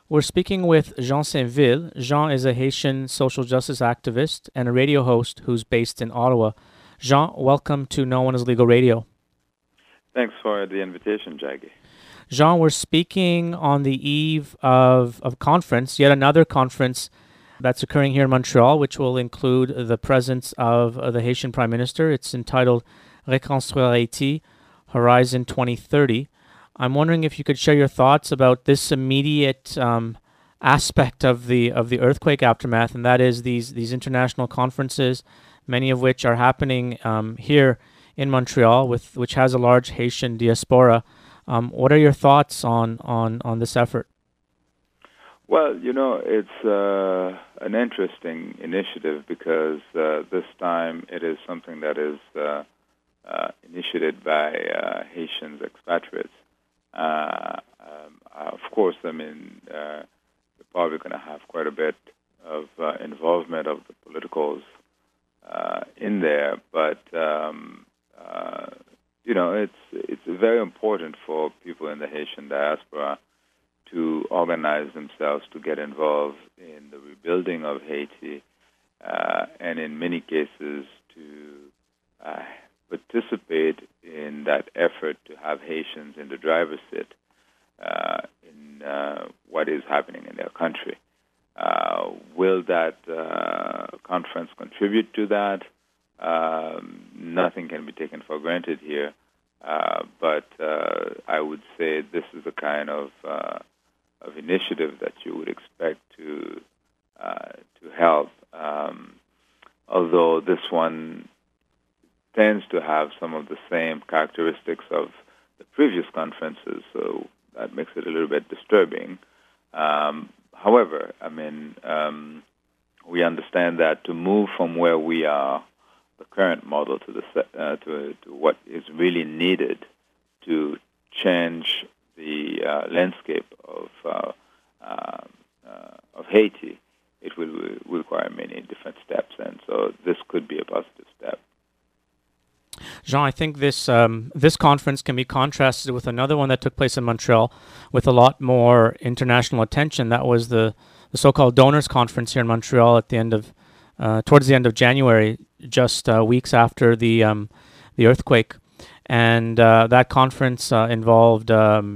We're speaking with Jean Saint-Ville. Jean is a Haitian social justice activist and a radio host who's based in Ottawa. Jean, welcome to No One is Legal Radio. Thanks for the invitation, Jackie. Jean, we're speaking on the eve of a conference, yet another conference that's occurring here in Montreal, which will include the presence of the Haitian Prime Minister. It's entitled Reconstruire Haiti, Horizon 2030. I'm wondering if you could share your thoughts about this immediate aspect of the earthquake aftermath, and that is these international conferences, many of which are happening here in Montreal, which has a large Haitian diaspora. What are your thoughts on this effort? Well, it's an interesting initiative because this time it is something that is initiated by Haitians expatriates. Of course, we're probably going to have quite a bit of involvement of the politicals in there, but it's very important for people in the Haitian diaspora to organize themselves to get involved in the rebuilding of Haiti, and in many cases to participate in that effort to have Haitians in the driver's seat in what is happening in their country. Will that conference contribute to that? Nothing can be taken for granted here, but I would say this is the kind of initiative that you would expect to help. Although this one tends to have some of the same characteristics of the previous conferences, so that makes it a little bit disturbing. However, we understand that to move from where we are, the current model, to what is really needed to change the landscape of Haiti, it will require many different steps, and so this could be a positive step. Jean, I think this conference can be contrasted with another one that took place in Montreal with a lot more international attention. That was the so-called Donors Conference here in Montreal at the end of towards the end of January, just weeks after the earthquake. And that conference involved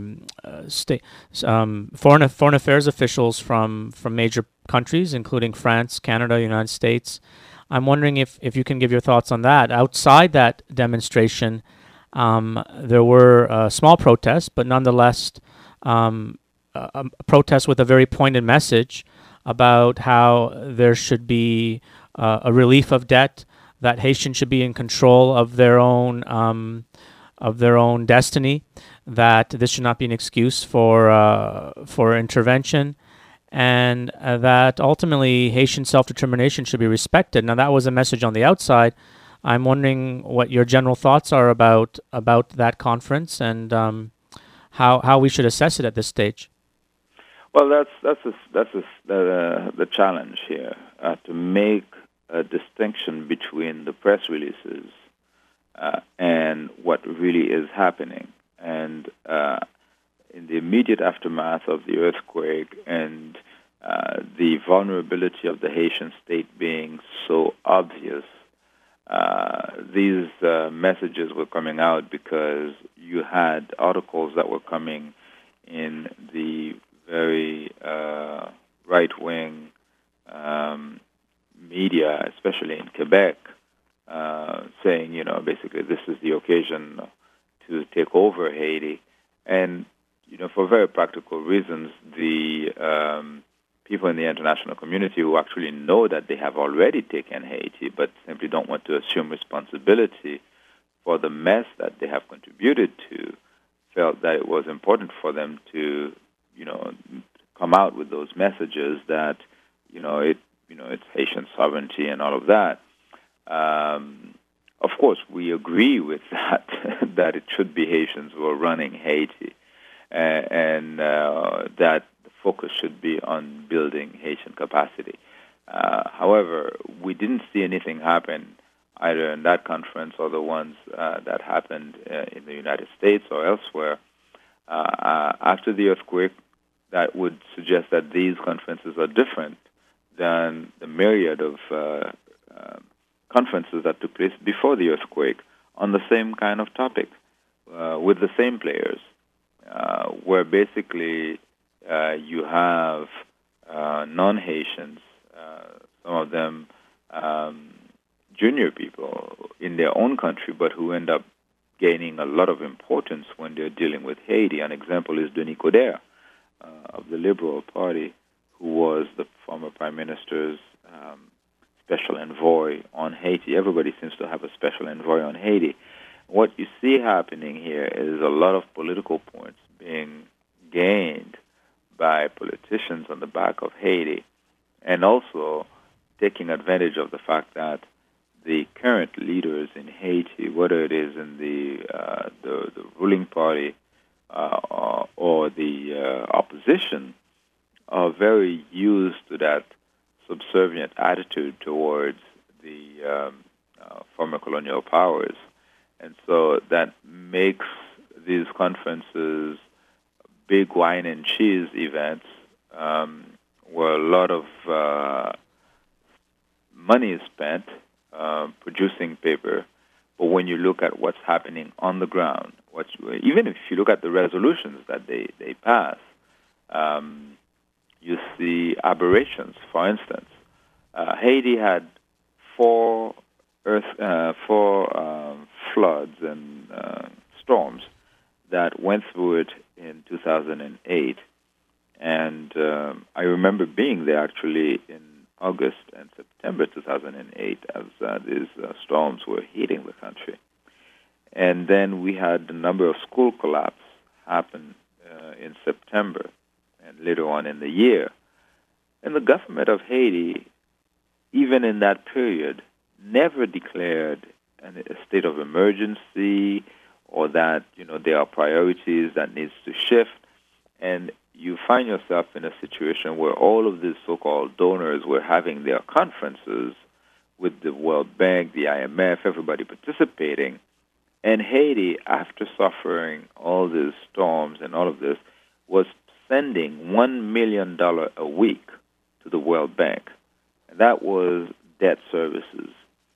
foreign affairs officials from major countries, including France, Canada, United States. I'm wondering if you can give your thoughts on that. Outside that demonstration, there were small protests, but nonetheless a protest with a very pointed message about how there should be a relief of debt, that Haitians should be in control of their own destiny, that this should not be an excuse for intervention, and that ultimately Haitian self-determination should be respected. Now, that was a message on the outside. I'm wondering what your general thoughts are about that conference and how we should assess it at this stage. Well, that's the challenge here, to make a distinction between the press releases and what really is happening. And in the immediate aftermath of the earthquake and the vulnerability of the Haitian state being so obvious, these messages were coming out because you had articles that were coming in the very right-wing media, especially in Quebec, saying, basically this is the occasion to take over Haiti. And, for very practical reasons, the people in the international community who actually know that they have already taken Haiti but simply don't want to assume responsibility for the mess that they have contributed to felt that it was important for them to, come out with those messages that, it's Haitian sovereignty and all of that. Of course, we agree with that, that it should be Haitians who are running Haiti, and that the focus should be on building Haitian capacity. However, we didn't see anything happen either in that conference or the ones that happened in the United States or elsewhere. After the earthquake, that would suggest that these conferences are different than the myriad of conferences that took place before the earthquake on the same kind of topic with the same players, where basically you have non-Haitians, some of them junior people in their own country, but who end up gaining a lot of importance when they're dealing with Haiti. An example is Denis Coderre of the Liberal Party, who was the former Prime Minister's special envoy on Haiti. Everybody seems to have a special envoy on Haiti. What you see happening here is a lot of political points being gained by politicians on the back of Haiti, and also taking advantage of the fact that the current leaders in Haiti, whether it is in the ruling party or the opposition, are very used to that subservient attitude towards the former colonial powers. And so that makes these conferences big wine and cheese events where a lot of money is spent producing paper. But when you look at what's happening on the ground, even if you look at the resolutions that they pass, you see aberrations. For instance, Haiti had four floods and storms that went through it in 2008. And I remember being there actually in August and September 2008 as these storms were hitting the country. And then we had a number of school collapse happen in September and later on in the year. And the government of Haiti, even in that period, never declared a state of emergency or that, there are priorities that needs to shift. And you find yourself in a situation where all of these so-called donors were having their conferences with the World Bank, the IMF, everybody participating. And Haiti, after suffering all these storms and all of this, was sending $1 million a week to the World Bank. And that was debt services.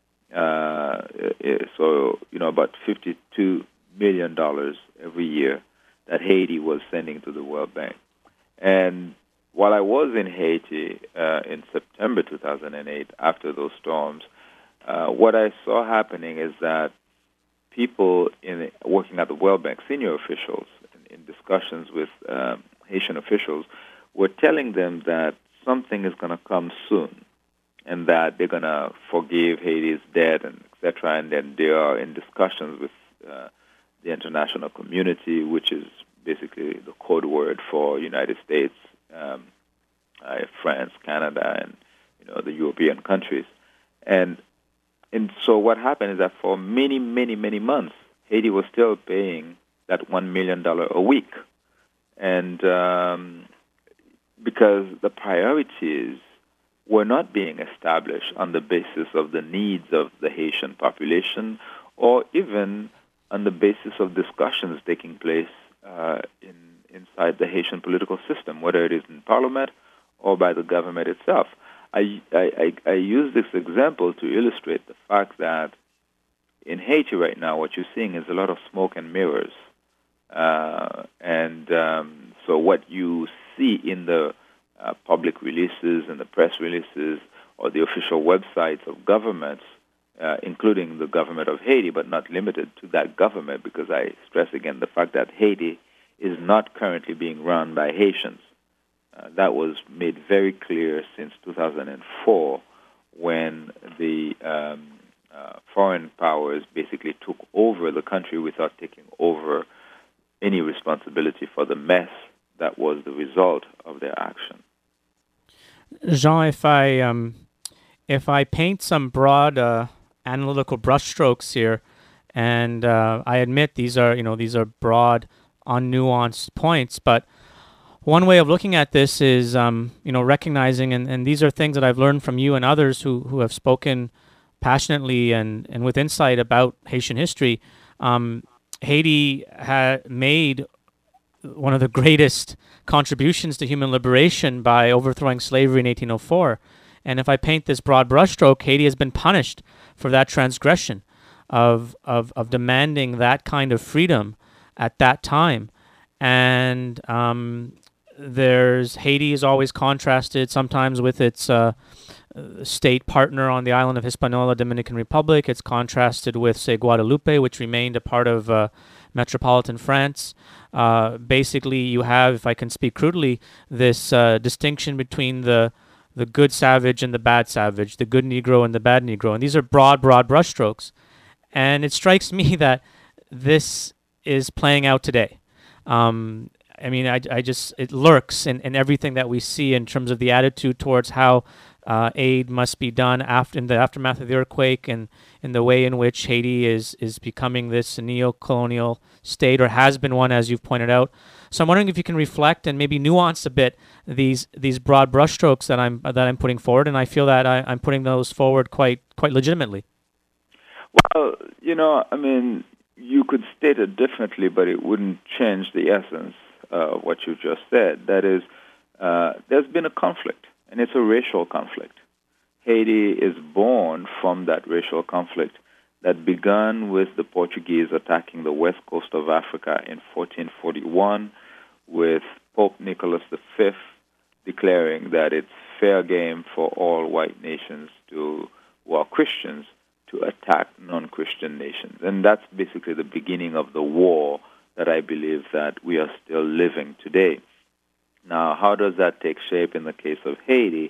So, about $52 million every year that Haiti was sending to the World Bank. And while I was in Haiti in September 2008, after those storms, what I saw happening is that people working at the World Bank, senior officials, in discussions with Haitian officials, were telling them that something is going to come soon and that they're going to forgive Haiti's debt and et cetera. And then they are in discussions with the international community, which is basically the code word for United States, France, Canada, and the European countries. And so what happened is that for many, many, many months, Haiti was still paying that $1 million a week. And because the priorities were not being established on the basis of the needs of the Haitian population or even on the basis of discussions taking place inside the Haitian political system, whether it is in parliament or by the government itself. I use this example to illustrate the fact that in Haiti right now, what you're seeing is a lot of smoke and mirrors. So what you see in the public releases and the press releases or the official websites of governments, including the government of Haiti, but not limited to that government, because I stress again the fact that Haiti is not currently being run by Haitians. That was made very clear since 2004 when the foreign powers basically took over the country without taking over any responsibility for the mess that was the result of their action. Jean, if I paint some broad analytical brushstrokes here, and I admit these are broad, unnuanced points, but one way of looking at this is recognizing, and these are things that I've learned from you and others who have spoken passionately and with insight about Haitian history. Haiti had made one of the greatest contributions to human liberation by overthrowing slavery in 1804. And if I paint this broad brushstroke, Haiti has been punished for that transgression of demanding that kind of freedom at that time. And Haiti is always contrasted sometimes with its state partner on the island of Hispaniola, Dominican Republic. It's contrasted with, say, Guadeloupe, which remained a part of metropolitan France. Basically, you have, if I can speak crudely, this distinction between the good savage and the bad savage, the good Negro and the bad Negro. And these are broad brushstrokes. And it strikes me that this is playing out today. It lurks in everything that we see in terms of the attitude towards how aid must be done in the aftermath of the earthquake, and in the way in which Haiti is becoming this neo-colonial state, or has been one, as you've pointed out. So I'm wondering if you can reflect and maybe nuance a bit these broad brushstrokes that I'm putting forward, and I feel that I'm putting those forward quite legitimately. Well, you could state it differently, but it wouldn't change the essence of what you just said. That is, there's been a conflict, and it's a racial conflict. Haiti is born from that racial conflict that began with the Portuguese attacking the west coast of Africa in 1441, with Pope Nicholas V declaring that it's fair game for all white nations who are Christians to attack non-Christian nations. And that's basically the beginning of the war that I believe that we are still living today. Now, how does that take shape in the case of Haiti?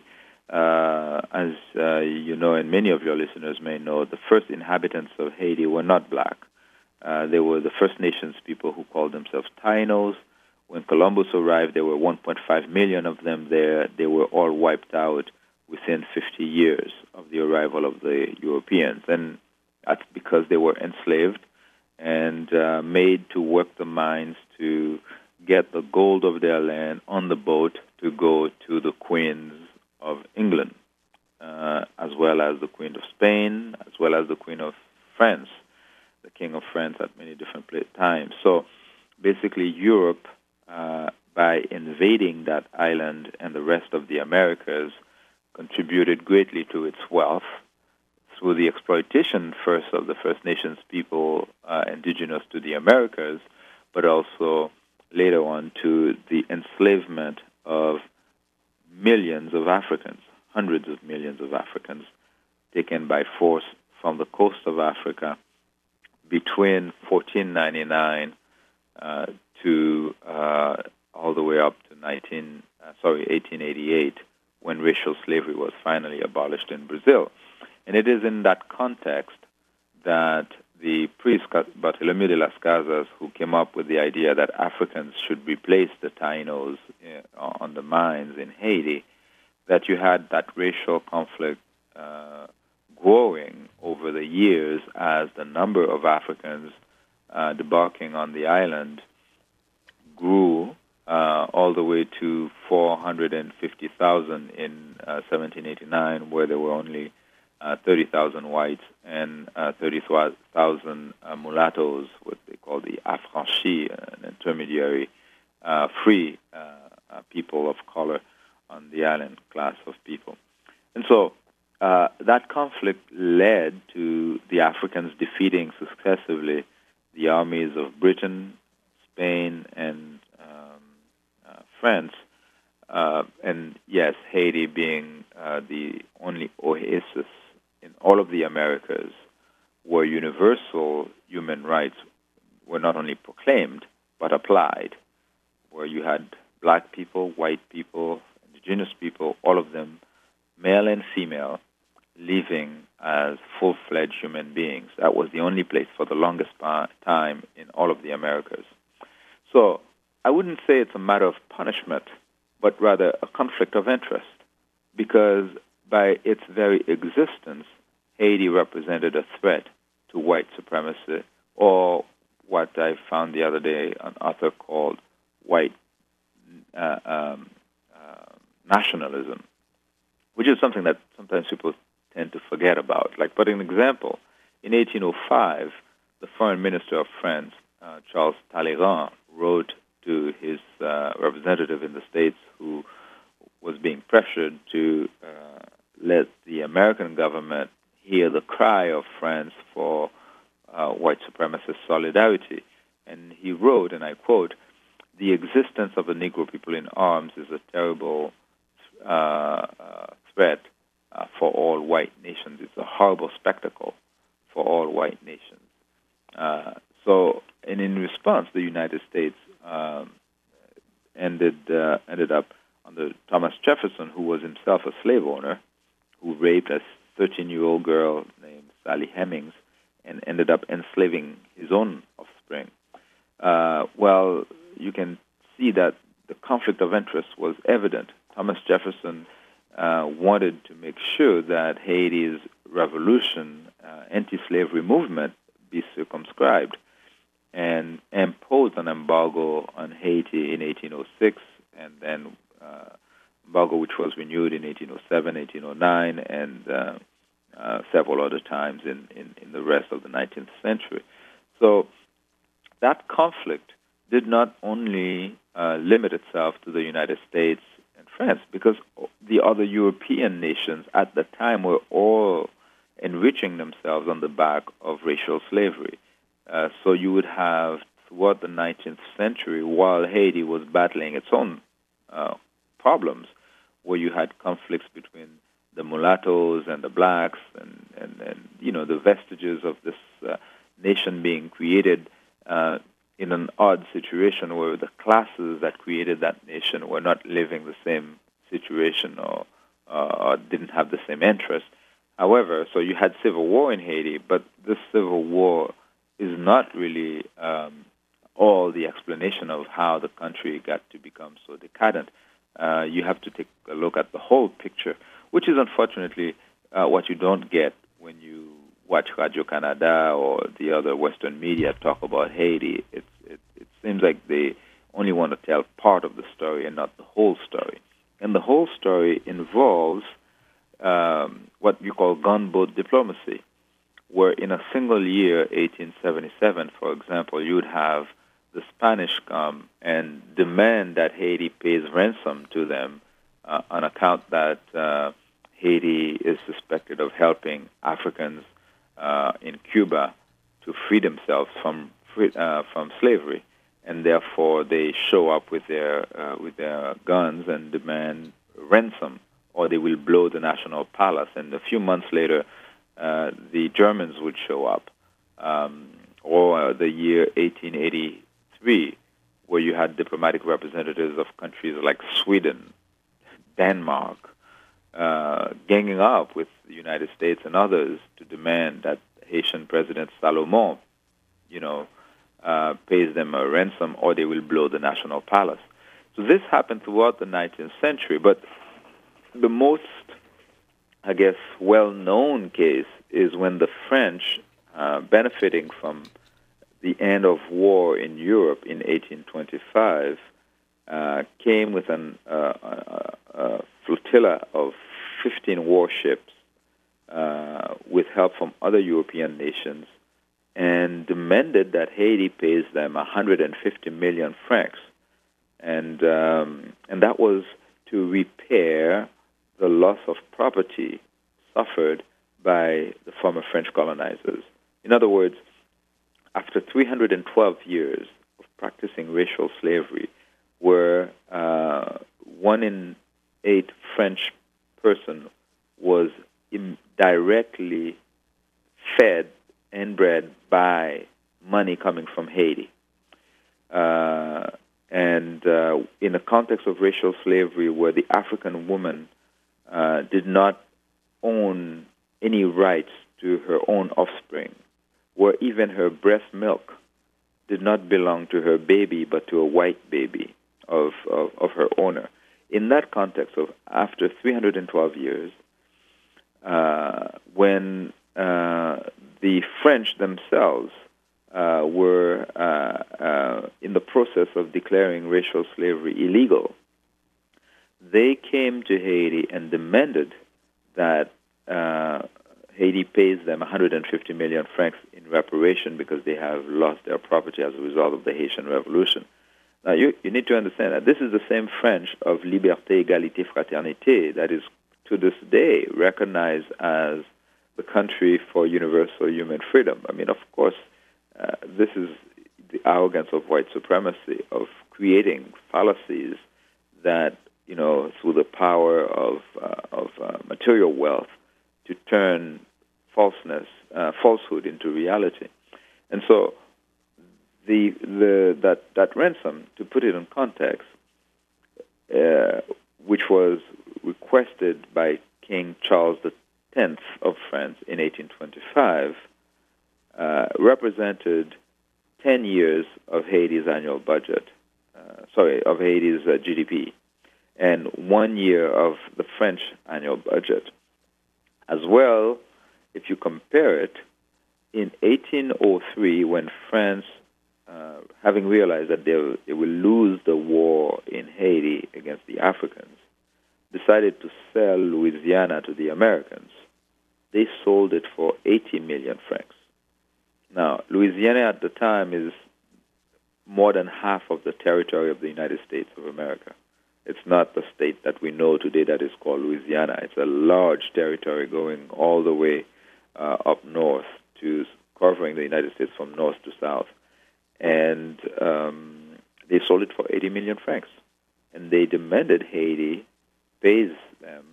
As you know, and many of your listeners may know, the first inhabitants of Haiti were not black. They were the First Nations people who called themselves Tainos. When Columbus arrived, there were 1.5 million of them there. They were all wiped out within 50 years of the arrival of the Europeans. And that's because they were enslaved and made to work the mines to get the gold of their land on the boat to go to the queens of England, as well as the Queen of Spain, as well as the Queen of France, the King of France at many different times. So basically Europe, by invading that island and the rest of the Americas, contributed greatly to its wealth through the exploitation first of the First Nations people indigenous to the Americas, but also later on to the enslavement of millions of Africans, hundreds of millions of Africans, taken by force from the coast of Africa between 1499 to all the way up to 1888, when racial slavery was finally abolished in Brazil. And it is in that context that the priest Barthélemy de las Casas, who came up with the idea that Africans should replace the Tainos on the mines in Haiti, that you had that racial conflict growing over the years as the number of Africans debarking on the island grew all the way to 450,000 in 1789, where there were only 30,000 whites and 30,000 mulattoes, what they call the affranchis, an intermediary free people of color on the island class of people. And so that conflict led to the Africans defeating successively the armies of Britain, Spain, and France. And yes, Haiti being the only oasis in all of the Americas where universal human rights were not only proclaimed, but applied, where you had black people, white people, indigenous people, all of them, male and female, living as full-fledged human beings. That was the only place for the longest time in all of the Americas. So I wouldn't say it's a matter of punishment, but rather a conflict of interest, because by its very existence, Haiti represented a threat to white supremacy, or what I found the other day an author called white nationalism, which is something that sometimes people tend to forget about. Like, but an example, in 1805, the foreign minister of France, Charles Talleyrand, wrote to his representative in the States who was being pressured to let the American government hear the cry of France for white supremacist solidarity. And he wrote, and I quote, "The existence of the Negro people in arms is a terrible threat for all white nations. It's a horrible spectacle for all white nations." And in response, the United States ended up under Thomas Jefferson, who was himself a slave owner, who raped a 13-year-old girl named Sally Hemings and ended up enslaving his own offspring. Well, you can see that the conflict of interest was evident. Thomas Jefferson wanted to make sure that Haiti's revolution, anti-slavery movement, be circumscribed and imposed an embargo on Haiti in 1806, and then embargo which was renewed in 1807, 1809, and several other times in the rest of the 19th century. So that conflict did not only limit itself to the United States and France, because the other European nations at the time were all enriching themselves on the back of racial slavery. So you would have, throughout the 19th century, while Haiti was battling its own problems, where you had conflicts between the mulattoes and the blacks, and the vestiges of this nation being created in an odd situation where the classes that created that nation were not living the same situation or didn't have the same interest. However, so you had civil war in Haiti, but this civil war is not really all the explanation of how the country got to become so decadent. You have to take a look at the whole picture, which is unfortunately what you don't get when you watch Radio-Canada or the other Western media talk about Haiti. It seems like they only want to tell part of the story and not the whole story. And the whole story involves what you call gunboat diplomacy, where in a single year, 1877, for example, you would have the Spanish come and demand that Haiti pays ransom to them on account that Haiti is suspected of helping Africans in Cuba to free themselves from slavery, and therefore they show up with their guns and demand ransom, or they will blow the National Palace. And a few months later, the Germans would show up, or the year 1883, where you had diplomatic representatives of countries like Sweden, Denmark, ganging up with the United States and others to demand that Haitian President Salomon, pays them a ransom, or they will blow the National Palace. So this happened throughout the 19th century, but the most, I guess, well-known case is when the French, benefiting from the end of war in Europe in 1825, came with a flotilla of 15 warships with help from other European nations, and demanded that Haiti pays them 150 million francs, and that was to repair the loss of property suffered by the former French colonizers. In other words, after 312 years of practicing racial slavery, where 1 in 8 French person was directly fed and bred by money coming from Haiti. And in the context of racial slavery, where the African woman did not own any rights to her own offspring, where even her breast milk did not belong to her baby but to a white baby of her owner. In that context of after 312 years, when the French themselves were in the process of declaring racial slavery illegal, they came to Haiti and demanded that Haiti pays them 150 million francs in reparation because they have lost their property as a result of the Haitian Revolution. Now, you need to understand that this is the same French of liberté, égalité, fraternité that is to this day recognized as the country for universal human freedom. I mean, of course, this is the arrogance of white supremacy, of creating fallacies that, through the power of material wealth, to turn falsehood into reality. And so that ransom, to put it in context, which was requested by King Charles X of France in 1825, represented 10 years of Haiti's annual budget, of Haiti's GDP, and 1 year of the French annual budget. As well, if you compare it, in 1803, when France, having realized that they will lose the war in Haiti against the Africans, decided to sell Louisiana to the Americans, they sold it for 80 million francs. Now, Louisiana at the time is more than half of the territory of the United States of America. It's not the state that we know today that is called Louisiana. It's a large territory going all the way up north, to covering the United States from north to south. And they sold it for 80 million francs. And they demanded Haiti pays them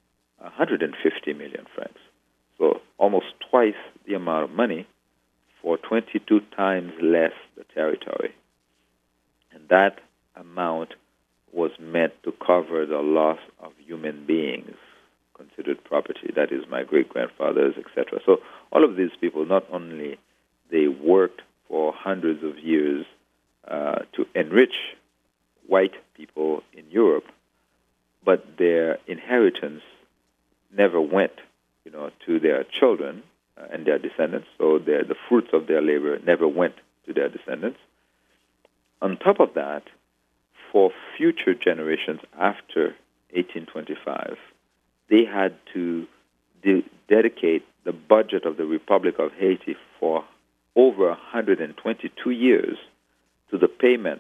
150 million francs. So almost twice the amount of money for 22 times less the territory. And that amount was meant to cover the loss of human beings considered property, that is my great-grandfathers, etc. So all of these people, not only they worked for hundreds of years to enrich white people in Europe, but their inheritance never went, to their children and their descendants. So the fruits of their labor never went to their descendants. On top of that, for future generations after 1825, they had to dedicate the budget of the Republic of Haiti for over 122 years to the payment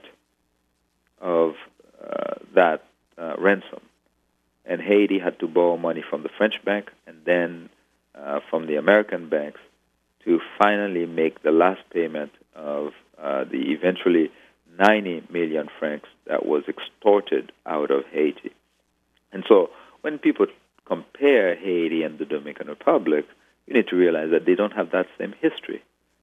of that ransom. And Haiti had to borrow money from the French bank and then from the American banks to finally make the last payment of the eventually 90 million francs that was extorted out of Haiti. And so when people compare Haiti and the Dominican Republic, you need to realize that they don't have that same history.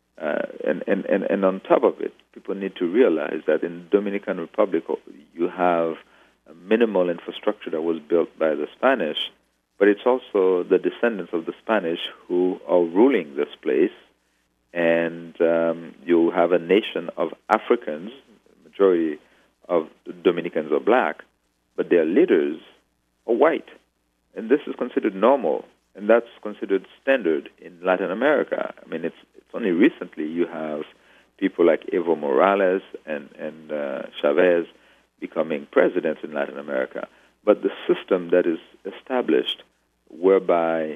And on top of it, people need to realize that in the Dominican Republic, you have a minimal infrastructure that was built by the Spanish, but it's also the descendants of the Spanish who are ruling this place. And you have a nation of Africans, the majority of the Dominicans are black, but their leaders are white. And this is considered normal, and that's considered standard in Latin America. I mean, it's only recently you have people like Evo Morales and Chavez becoming presidents in Latin America. But the system that is established whereby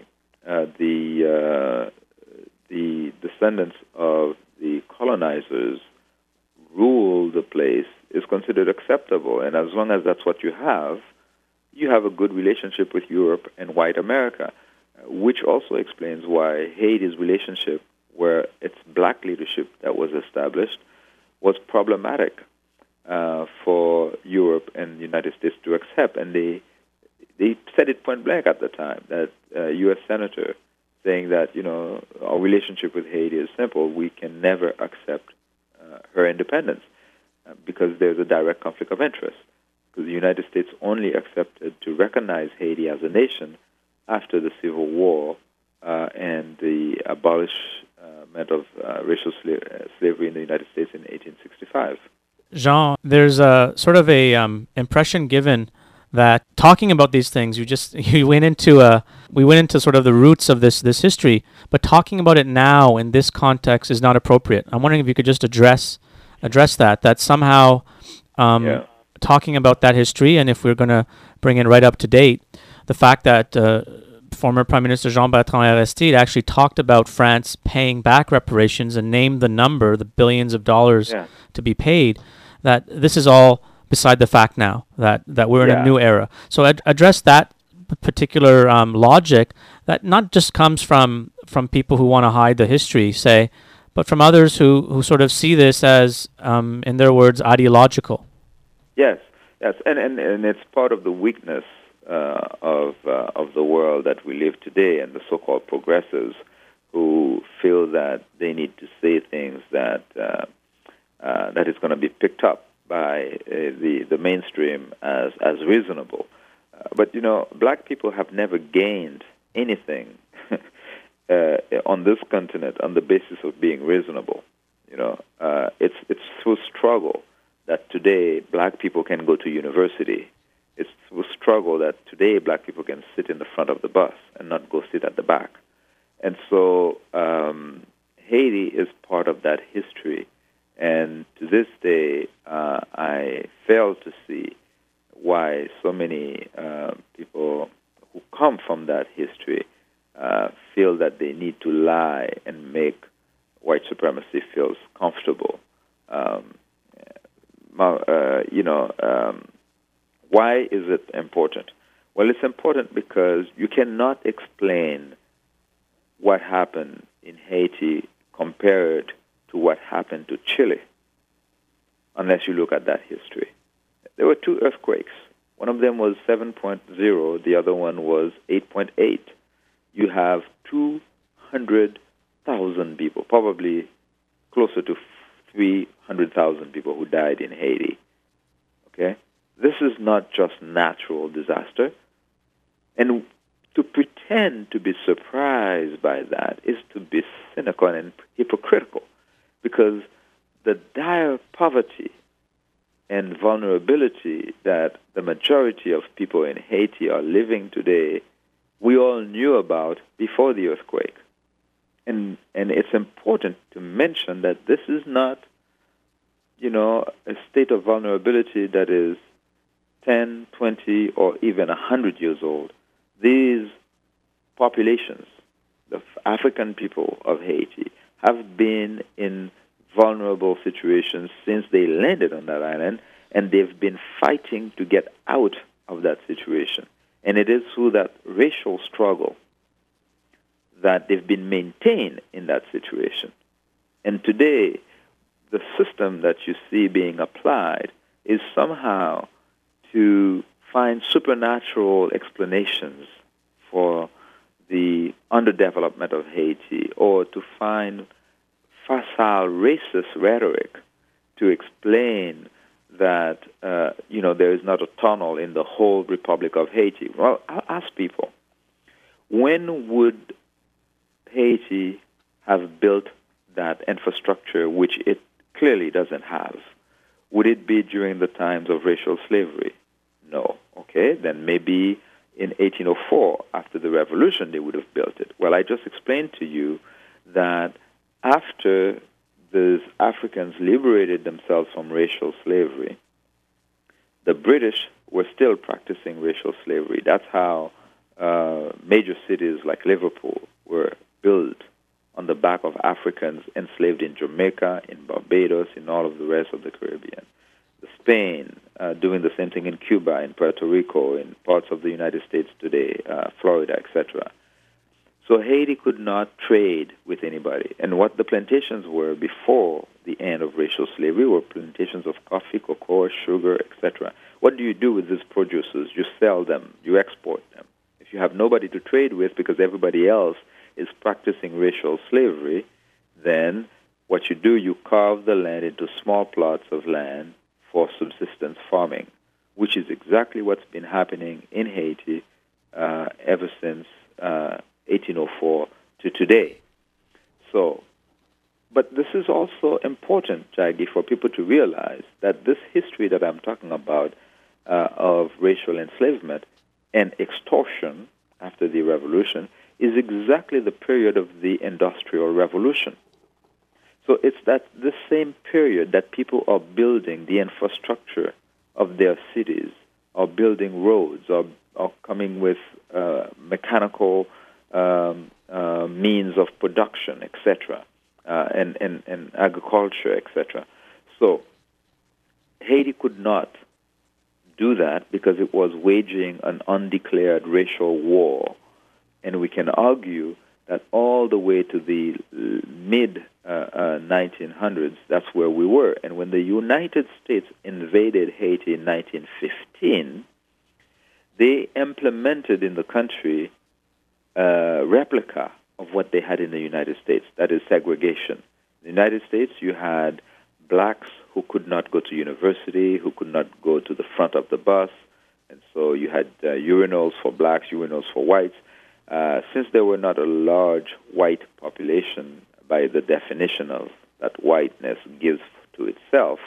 the descendants of the colonizers rule the place is considered acceptable. And as long as that's what you have a good relationship with Europe and white America, which also explains why Haiti's relationship, where its black leadership that was established, was problematic for Europe and the United States to accept. And they said it point blank at the time, that U.S. Senator saying that, our relationship with Haiti is simple. We can never accept her independence because there's a direct conflict of interest. Because the United States only accepted to recognize Haiti as a nation after the Civil War and the abolishment of racial slavery in the United States in 1865. Jean, there's a sort of a impression given that talking about these things, we went into sort of the roots of this history, but talking about it now in this context is not appropriate. I'm wondering if you could just address that somehow. Talking about that history, and if we're going to bring it right up to date, the fact that former Prime Minister Jean-Bertrand Aristide actually talked about France paying back reparations and named the number, the billions of dollars to be paid, that this is all beside the fact now, that we're in a Yeah. new era. So address that particular logic that not just comes from people who want to hide the history, say, but from others who sort of see this as, in their words, ideological. Yes, yes, and it's part of the weakness of the world that we live today, and the so-called progressives who feel that they need to say things that that is going to be picked up by the mainstream as reasonable. But black people have never gained anything on this continent on the basis of being reasonable. It's through struggle that today black people can go to university. It's through struggle that today black people can sit in the front of the bus and not go sit at the back. And so Haiti is part of that history. And to this day, I fail to see why so many people who come from that history feel that they need to lie and make white supremacy feels comfortable. Why is it important? Well, it's important because you cannot explain what happened in Haiti compared to what happened to Chile unless you look at that history. There were two earthquakes. One of them was 7.0, the other one was 8.8. You have 200,000 people, probably closer to 300,000 people who died in Haiti. Okay? This is not just natural disaster. And to pretend to be surprised by that is to be cynical and hypocritical, because the dire poverty and vulnerability that the majority of people in Haiti are living today, we all knew about before the earthquake. And it's important to mention that this is not, a state of vulnerability that is 10, 20, or even 100 years old. These populations, the African people of Haiti, have been in vulnerable situations since they landed on that island, and they've been fighting to get out of that situation. And it is through that racial struggle that they've been maintained in that situation. And today, the system that you see being applied is somehow to find supernatural explanations for the underdevelopment of Haiti, or to find facile racist rhetoric to explain that there is not a tunnel in the whole Republic of Haiti. Well, I'll ask people, when would Haiti have built that infrastructure, which it clearly doesn't have? Would it be during the times of racial slavery? No. Okay, then maybe in 1804, after the revolution, they would have built it. Well, I just explained to you that after the Africans liberated themselves from racial slavery, the British were still practicing racial slavery. That's how major cities like Liverpool were built on the back of Africans enslaved in Jamaica, in Barbados, in all of the rest of the Caribbean. Spain doing the same thing in Cuba, in Puerto Rico, in parts of the United States today, Florida, etc. So Haiti could not trade with anybody. And what the plantations were before the end of racial slavery were plantations of coffee, cocoa, sugar, etc. What do you do with these producers? You sell them, you export them. If you have nobody to trade with because everybody else is practicing racial slavery, then what you do, you carve the land into small plots of land for subsistence farming, which is exactly what's been happening in Haiti ever since 1804 to today. So, but this is also important, Jaggi, for people to realize that this history that I'm talking about of racial enslavement and extortion after the revolution is exactly the period of the Industrial Revolution. So it's this same period that people are building the infrastructure of their cities, or building roads, or coming with mechanical means of production, etc., and agriculture, etc. So Haiti could not do that because it was waging an undeclared racial war. And we can argue that all the way to the mid 1900s, that's where we were. And when the United States invaded Haiti in 1915, they implemented in the country a replica of what they had in the United States, that is segregation. In the United States, you had blacks who could not go to university, who could not go to the front of the bus, and so you had urinals for blacks, urinals for whites. Since there were not a large white population by the definition of that whiteness gives to itself,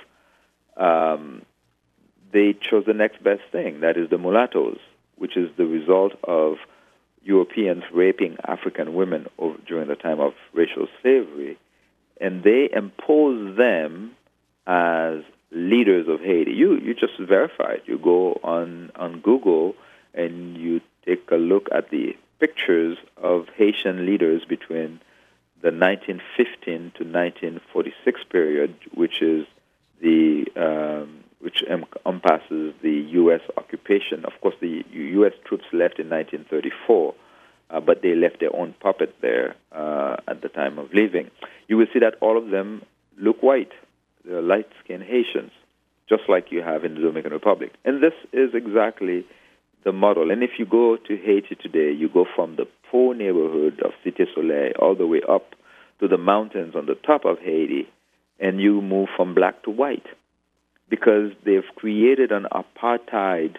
they chose the next best thing, that is the mulattoes, which is the result of Europeans raping African women during the time of racial slavery, and they imposed them as leaders of Haiti. You just verify it. You go on Google and you take a look at the pictures of Haitian leaders between the 1915 to 1946 period, which is the which encompasses the U.S. occupation. Of course, the U.S. troops left in 1934, but they left their own puppet there at the time of leaving. You will see that all of them look white. They're light-skinned Haitians, just like you have in the Dominican Republic. And this is exactly the model. And if you go to Haiti today, you go from the poor neighborhood of Cité Soleil all the way up to the mountains on the top of Haiti, and you move from black to white because they've created an apartheid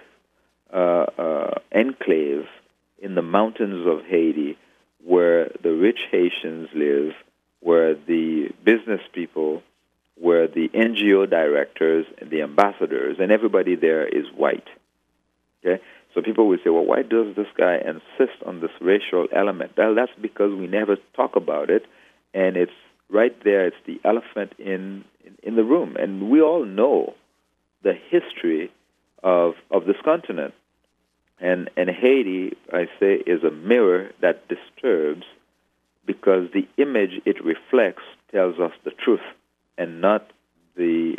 enclave in the mountains of Haiti where the rich Haitians live, where the business people, where the NGO directors and the ambassadors, and everybody there is white. Okay? So people will say, well, why does this guy insist on this racial element? Well, that's because we never talk about it, and it's right there. It's the elephant in the room. And we all know the history of this continent. And Haiti, I say, is a mirror that disturbs because the image it reflects tells us the truth and not the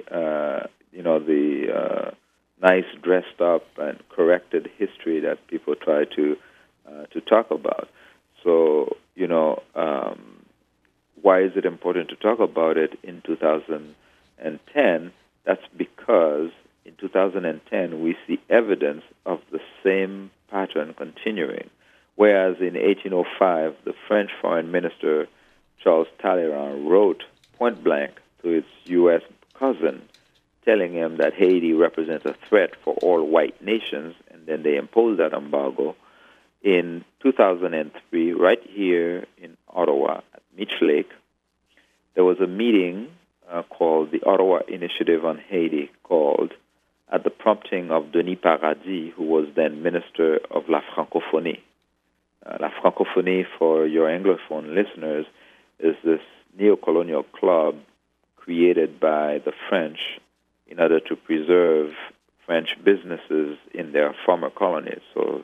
nice dressed up and corrected history that people try to talk about. So, why is it important to talk about it in 2010? That's because in 2010 we see evidence of the same pattern continuing. Whereas in 1805, the French Foreign Minister Charles Talleyrand wrote point blank to his U.S. cousin, telling him that Haiti represents a threat for all white nations, and then they imposed that embargo. In 2003, right here in Ottawa, at Meech Lake, there was a meeting called the Ottawa Initiative on Haiti, called at the prompting of Denis Paradis, who was then Minister of La Francophonie. La Francophonie, for your Anglophone listeners, is this neo-colonial club created by the French in order to preserve French businesses in their former colonies. So,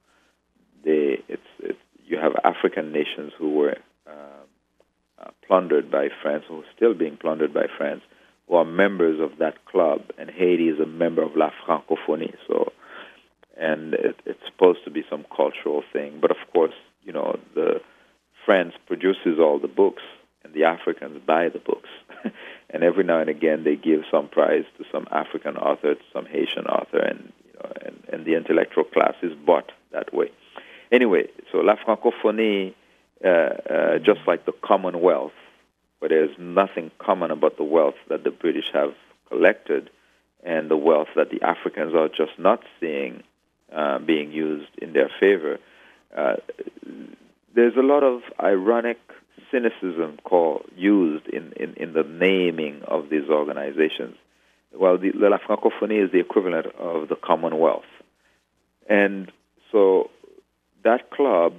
you have African nations who were plundered by France, who are still being plundered by France, who are members of that club, and Haiti is a member of La Francophonie. So, and it's supposed to be some cultural thing, but of course, the France produces all the books, and the Africans buy the books. And every now and again, they give some prize to some African author, to some Haitian author, and the intellectual class is bought that way. Anyway, so La Francophonie, just like the Commonwealth, but there's nothing common about the wealth that the British have collected and the wealth that the Africans are just not seeing being used in their favor. There's a lot of ironic cynicism used in the naming of these organizations. Well, the La Francophonie is the equivalent of the Commonwealth. And so that club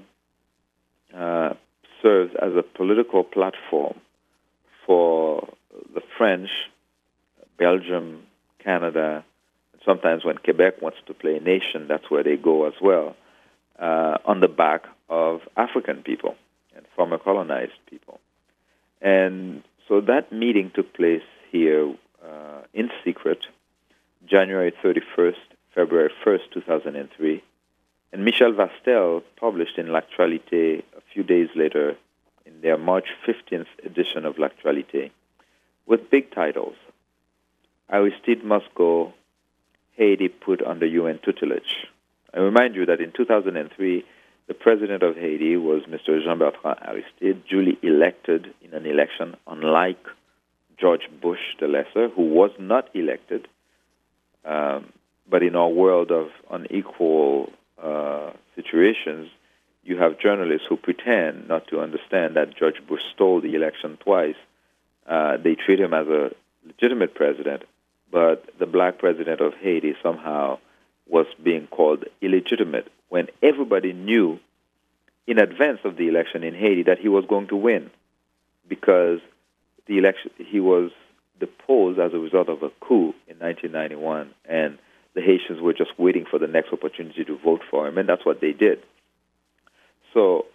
serves as a political platform for the French, Belgium, Canada, and sometimes when Quebec wants to play nation, that's where they go as well, on the back of African people and former colonized people. And so that meeting took place here in secret. January 31st, February 1st, 2003. And Michel Vastel published in L'Actualité a few days later in their March 15th edition of L'Actualité with big titles. Aristide must go, Haiti put under UN tutelage. I remind you that in 2003, the president of Haiti was Mr. Jean-Bertrand Aristide, duly elected in an election, unlike George Bush the Lesser, who was not elected. But in our world of unequal situations, you have journalists who pretend not to understand that George Bush stole the election twice. They treat him as a legitimate president, but the black president of Haiti somehow was being called illegitimate when everybody knew in advance of the election in Haiti that he was going to win, because the election, he was deposed as a result of a coup in 1991, and the Haitians were just waiting for the next opportunity to vote for him, and that's what they did. So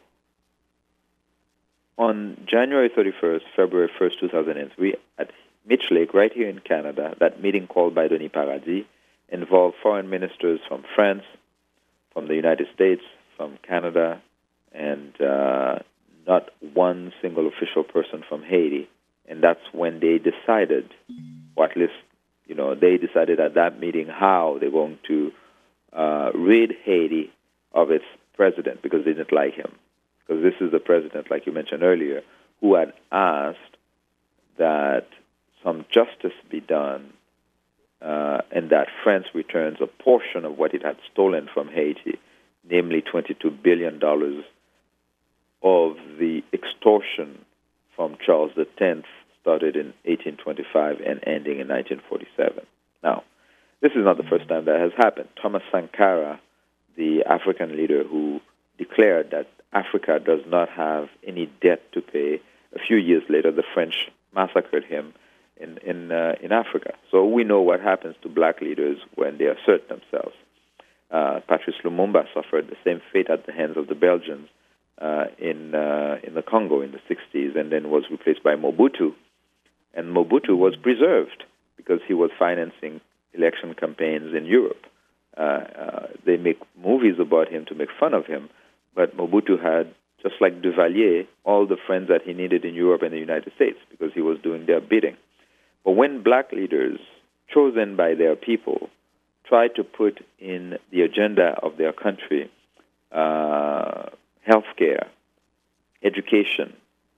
on January 31st, February 1st, 2003, at Mitch Lake, right here in Canada, that meeting called by Denis Paradis involved foreign ministers from France, from the United States, from Canada, and not one single official person from Haiti. And that's when they decided, or at least, they decided at that meeting how they're going to rid Haiti of its president, because they didn't like him. Because this is the president, like you mentioned earlier, who had asked that some justice be done and that France returns a portion of what it had stolen from Haiti, namely $22 billion of the extortion from Charles X, started in 1825 and ending in 1947. Now, this is not the first time that has happened. Thomas Sankara, the African leader who declared that Africa does not have any debt to pay, a few years later the French massacred him in Africa. So we know what happens to black leaders when they assert themselves. Patrice Lumumba suffered the same fate at the hands of the Belgians in the Congo in the 60s, and then was replaced by Mobutu. And Mobutu was preserved because he was financing election campaigns in Europe. They make movies about him to make fun of him, but Mobutu had, just like Duvalier, all the friends that he needed in Europe and the United States because he was doing their bidding. But when black leaders, chosen by their people, try to put in the agenda of their country healthcare, education,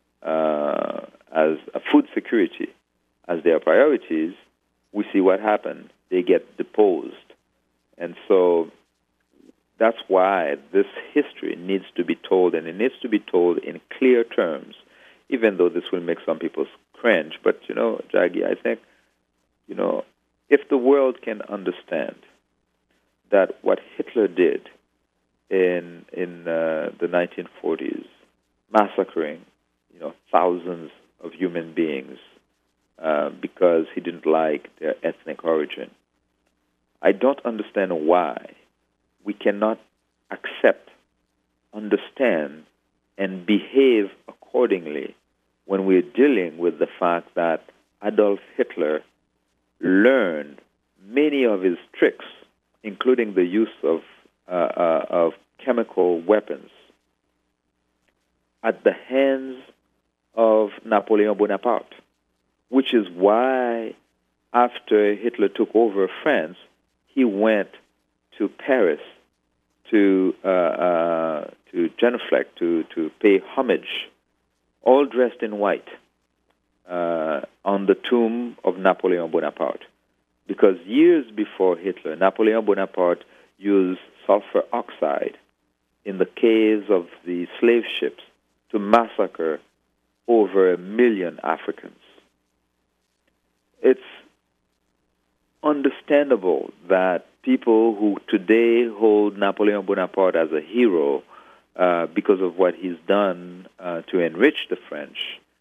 as a food security as their priorities, we see what happened. They get deposed. And so that's why this history needs to be told, and it needs to be told in clear terms, even though this will make some people cringe. But, Jaggi, I think, if the world can understand that what Hitler did in the 1940s, massacring, thousands of human beings because he didn't like their ethnic origin, I don't understand why we cannot accept, understand, and behave accordingly when we're dealing with the fact that Adolf Hitler learned many of his tricks, including the use of chemical weapons, at the hands of Napoleon Bonaparte, which is why after Hitler took over France, he went to Paris to genuflect, to pay homage, all dressed in white, on the tomb of Napoleon Bonaparte. Because years before Hitler, Napoleon Bonaparte used sulfur oxide in the caves of the slave ships to massacre over 1 million Africans. It's understandable that people who today hold Napoleon Bonaparte as a hero because of what he's done to enrich the French,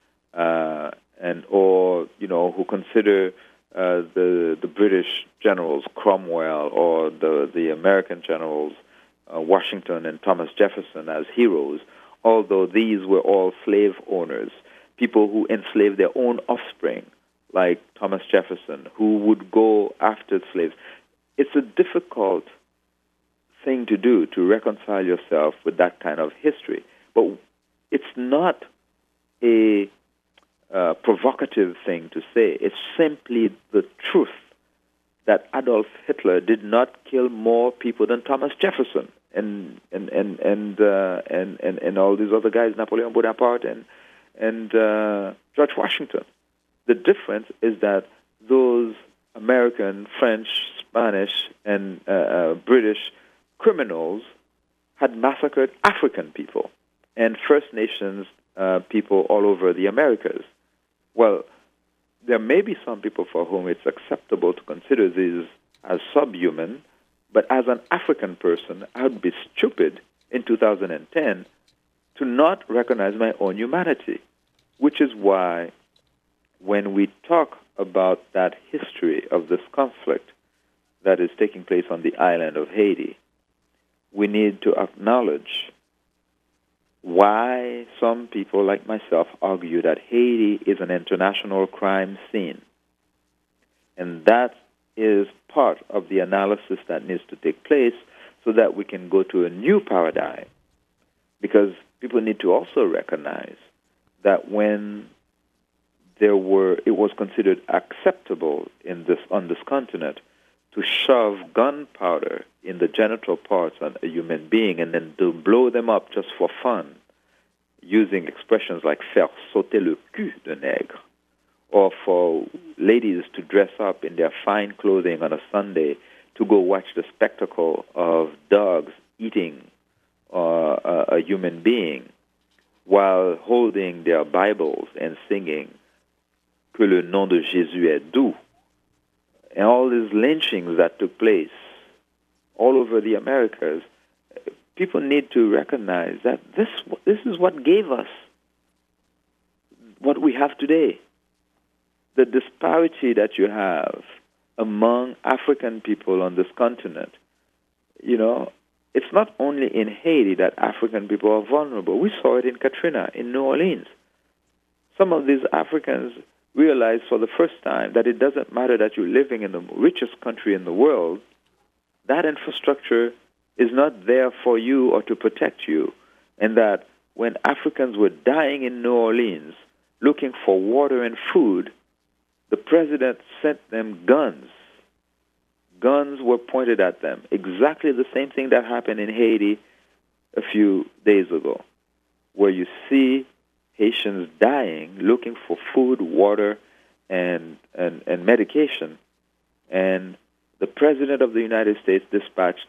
or who consider the British generals Cromwell or the American generals Washington and Thomas Jefferson as heroes, although these were all slave owners, people who enslaved their own offspring, like Thomas Jefferson, who would go after slaves. It's a difficult thing to do, to reconcile yourself with that kind of history. But it's not a provocative thing to say. It's simply the truth that Adolf Hitler did not kill more people than Thomas Jefferson and all these other guys, Napoleon Bonaparte and George Washington. The difference is that those American, French, Spanish, and British criminals had massacred African people and First Nations people all over the Americas. Well, there may be some people for whom it's acceptable to consider these as subhuman, but as an African person, I would be stupid in 2010 to not recognize my own humanity, which is why when we talk about that history of this conflict that is taking place on the island of Haiti, we need to acknowledge why some people like myself argue that Haiti is an international crime scene. And that is part of the analysis that needs to take place so that we can go to a new paradigm. Because people need to also recognize that when it was considered acceptable on this continent to shove gunpowder in the genital parts of a human being and then to blow them up just for fun, using expressions like faire sauter le cul de nègre, or for ladies to dress up in their fine clothing on a Sunday to go watch the spectacle of dogs eating a human being while holding their Bibles and singing que le nom de Jésus est doux, and all these lynchings that took place all over the Americas, people need to recognize that this is what gave us what we have today. The disparity that you have among African people on this continent, it's not only in Haiti that African people are vulnerable. We saw it in Katrina, in New Orleans. Some of these Africans realized for the first time that it doesn't matter that you're living in the richest country in the world. That infrastructure is not there for you or to protect you. And that when Africans were dying in New Orleans looking for water and food, the president sent them guns. Guns were pointed at them. Exactly the same thing that happened in Haiti a few days ago, where you see Haitians dying, looking for food, water, and medication. And the President of the United States dispatched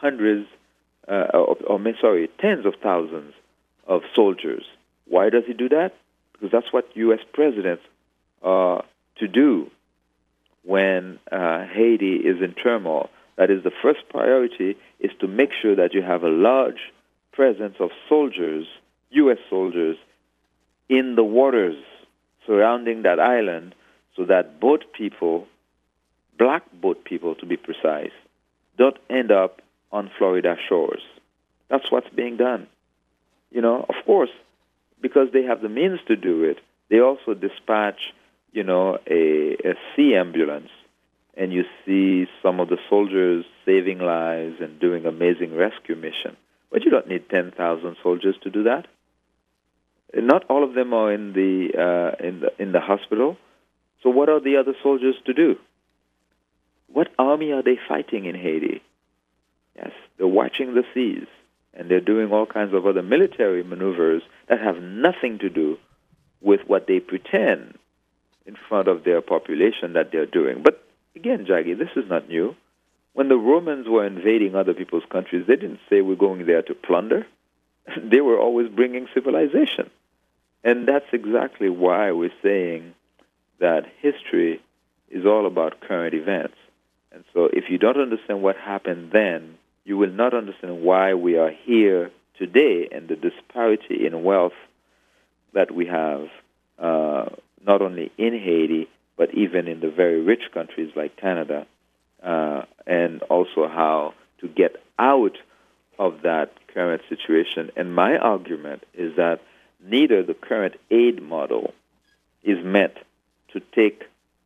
tens of thousands of soldiers. Why does he do that? Because that's what U.S. presidents are to do when Haiti is in turmoil. That is, the first priority is to make sure that you have a large presence of soldiers, U.S. soldiers, in the waters surrounding that island so that boat people, black boat people to be precise, don't end up on Florida shores. That's what's being done. Of course, because they have the means to do it, they also dispatch, a sea ambulance, and you see some of the soldiers saving lives and doing amazing rescue mission. But you don't need 10,000 soldiers to do that. Not all of them are in the hospital. So what are the other soldiers to do? What army are they fighting in Haiti? Yes, they're watching the seas, and they're doing all kinds of other military maneuvers that have nothing to do with what they pretend in front of their population that they're doing. But again, Jaggi, this is not new. When the Romans were invading other people's countries, they didn't say we're going there to plunder. They were always bringing civilization. And that's exactly why we're saying that history is all about current events. And so if you don't understand what happened then, you will not understand why we are here today and the disparity in wealth that we have, not only in Haiti, but even in the very rich countries like Canada, and also how to get out of that current situation. And my argument is that neither the current aid model is meant to take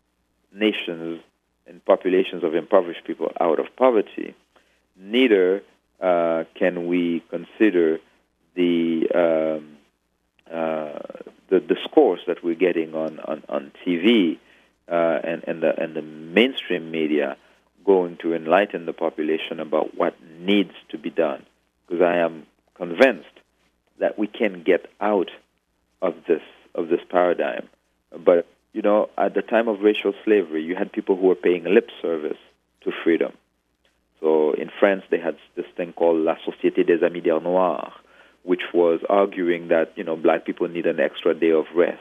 nations and populations of impoverished people out of poverty, neither can we consider the discourse that we're getting on TV and the mainstream media going to enlighten the population about what needs to be done. Because I am convinced that we can get out of this paradigm. But at the time of racial slavery, you had people who were paying lip service to freedom. So in France, they had this thing called La Société des Amis des Noirs, which was arguing that black people need an extra day of rest,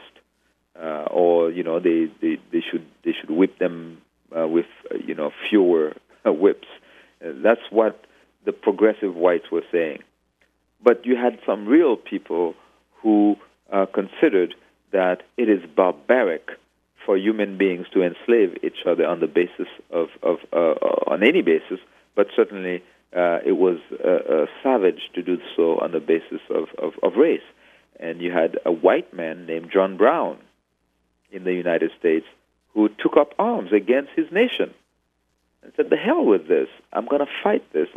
or they should whip them with fewer whips. That's what the progressive whites were saying. But you had some real people who considered that it is barbaric for human beings to enslave each other on the basis of on any basis, but certainly it was savage to do so on the basis of race. And you had a white man named John Brown in the United States who took up arms against his nation and said, "The hell with this! I'm going to fight this."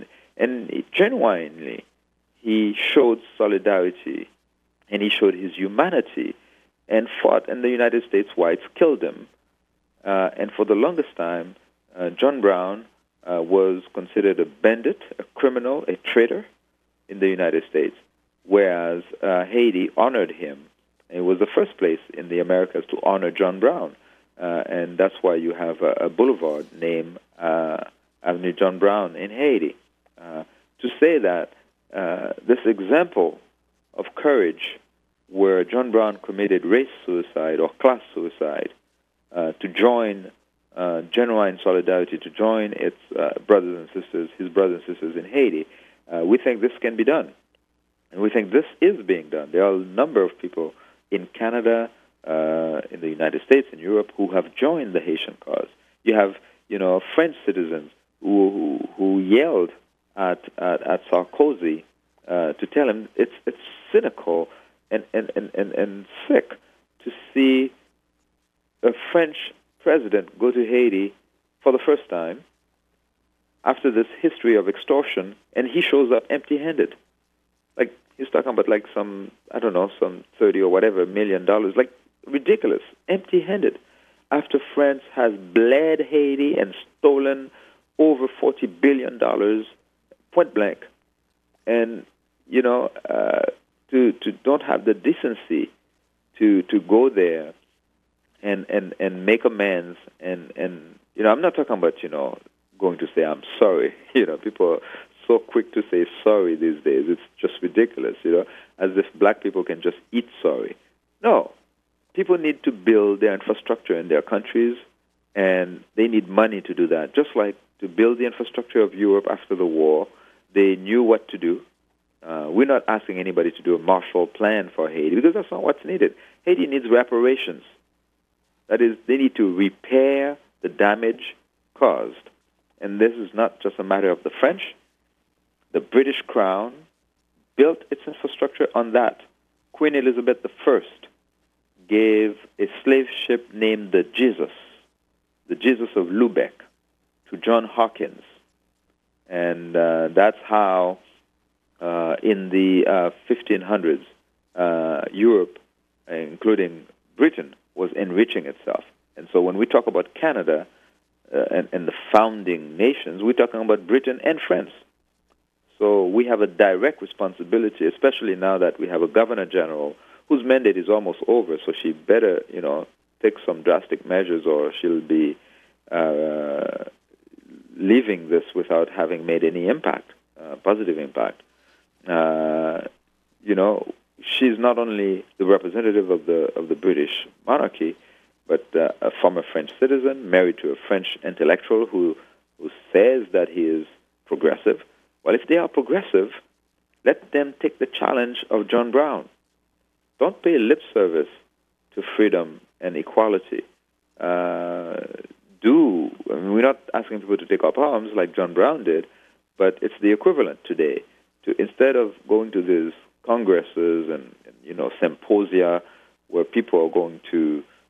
And genuinely, he showed solidarity and he showed his humanity and fought. And the United States whites killed him. And for the longest time, John Brown was considered a bandit, a criminal, a traitor in the United States, whereas Haiti honored him. It was the first place in the Americas to honor John Brown. And that's why you have a boulevard named Avenue John Brown in Haiti. To say that this example of courage where John Brown committed race suicide or class suicide to join genuine solidarity, to join its his brothers and sisters in Haiti, we think this can be done. And we think this is being done. There are a number of people in Canada, in the United States, in Europe, who have joined the Haitian cause. You have, French citizens who yelled at Sarkozy to tell him it's cynical and sick to see a French president go to Haiti for the first time after this history of extortion, and he shows up empty-handed. Like, he's talking about some 30 or whatever $1 million, like ridiculous, empty-handed, after France has bled Haiti and stolen over $40 billion point blank. And, to don't have the decency to go there and make amends and I'm not talking about, going to say I'm sorry. People are so quick to say sorry these days. It's just ridiculous, as if black people can just eat sorry. No. People need to build their infrastructure in their countries, and they need money to do that. Just like to build the infrastructure of Europe after the war, they knew what to do. We're not asking anybody to do a Marshall Plan for Haiti because that's not what's needed. Haiti needs reparations. That is, they need to repair the damage caused. And this is not just a matter of the French. The British Crown built its infrastructure on that. Queen Elizabeth I gave a slave ship named the Jesus of Lubeck, to John Hawkins. And that's how, in the 1500s, Europe, including Britain, was enriching itself. And so when we talk about Canada and the founding nations, we're talking about Britain and France. So we have a direct responsibility, especially now that we have a governor general whose mandate is almost over, so she better, take some drastic measures or she'll be leaving this without having made any impact, positive impact. She's not only the representative of the British monarchy, but a former French citizen, married to a French intellectual who says that he is progressive. Well, if they are progressive, let them take the challenge of John Brown. Don't pay lip service to freedom and equality. We're not asking people to take up arms like John Brown did, but it's the equivalent today. Instead of going to these congresses and symposia where people are going to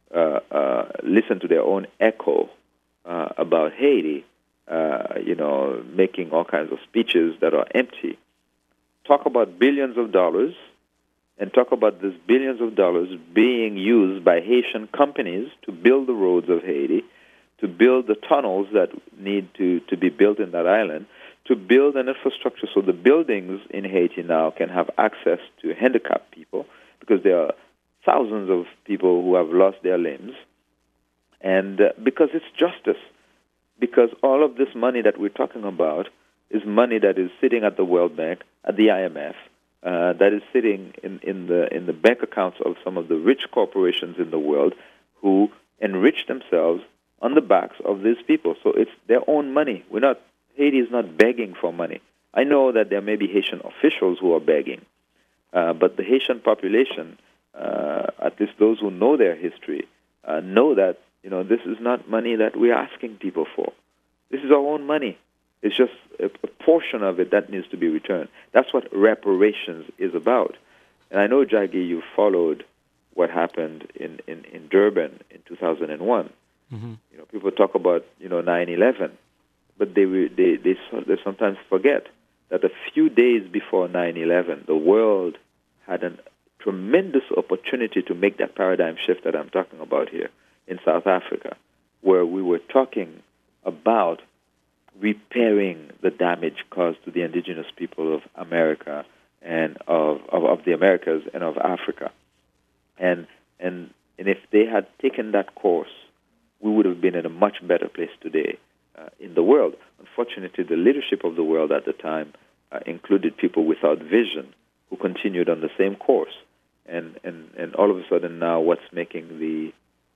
listen to their own echo about Haiti, making all kinds of speeches that are empty. Talk about billions of dollars, and talk about these billions of dollars being used by Haitian companies to build the roads of Haiti, to build the tunnels that need to be built in that island, to build an infrastructure so the buildings in Haiti now can have access to handicapped people, because there are thousands of people who have lost their limbs, and because it's justice, because all of this money that we're talking about is money that is sitting at the World Bank, at the IMF, that is sitting in the bank accounts of some of the rich corporations in the world who enrich themselves on the backs of these people. So it's their own money. Haiti is not begging for money. I know that there may be Haitian officials who are begging, but the Haitian population, at least those who know their history, know that this is not money that we're asking people for. This is our own money. It's just a portion of it that needs to be returned. That's what reparations is about. And I know, Jaggi, you followed what happened in Durban in 2001. Mm-hmm. People talk about 9/11, but they sometimes forget that a few days before 9/11, the world had a tremendous opportunity to make that paradigm shift that I'm talking about here in South Africa, where we were talking about repairing the damage caused to the indigenous people of America and of the Americas and of Africa. And if they had taken that course, we would have been in a much better place today in the world. Unfortunately, the leadership of the world at the time included people without vision who continued on the same course. And all of a sudden now what's making the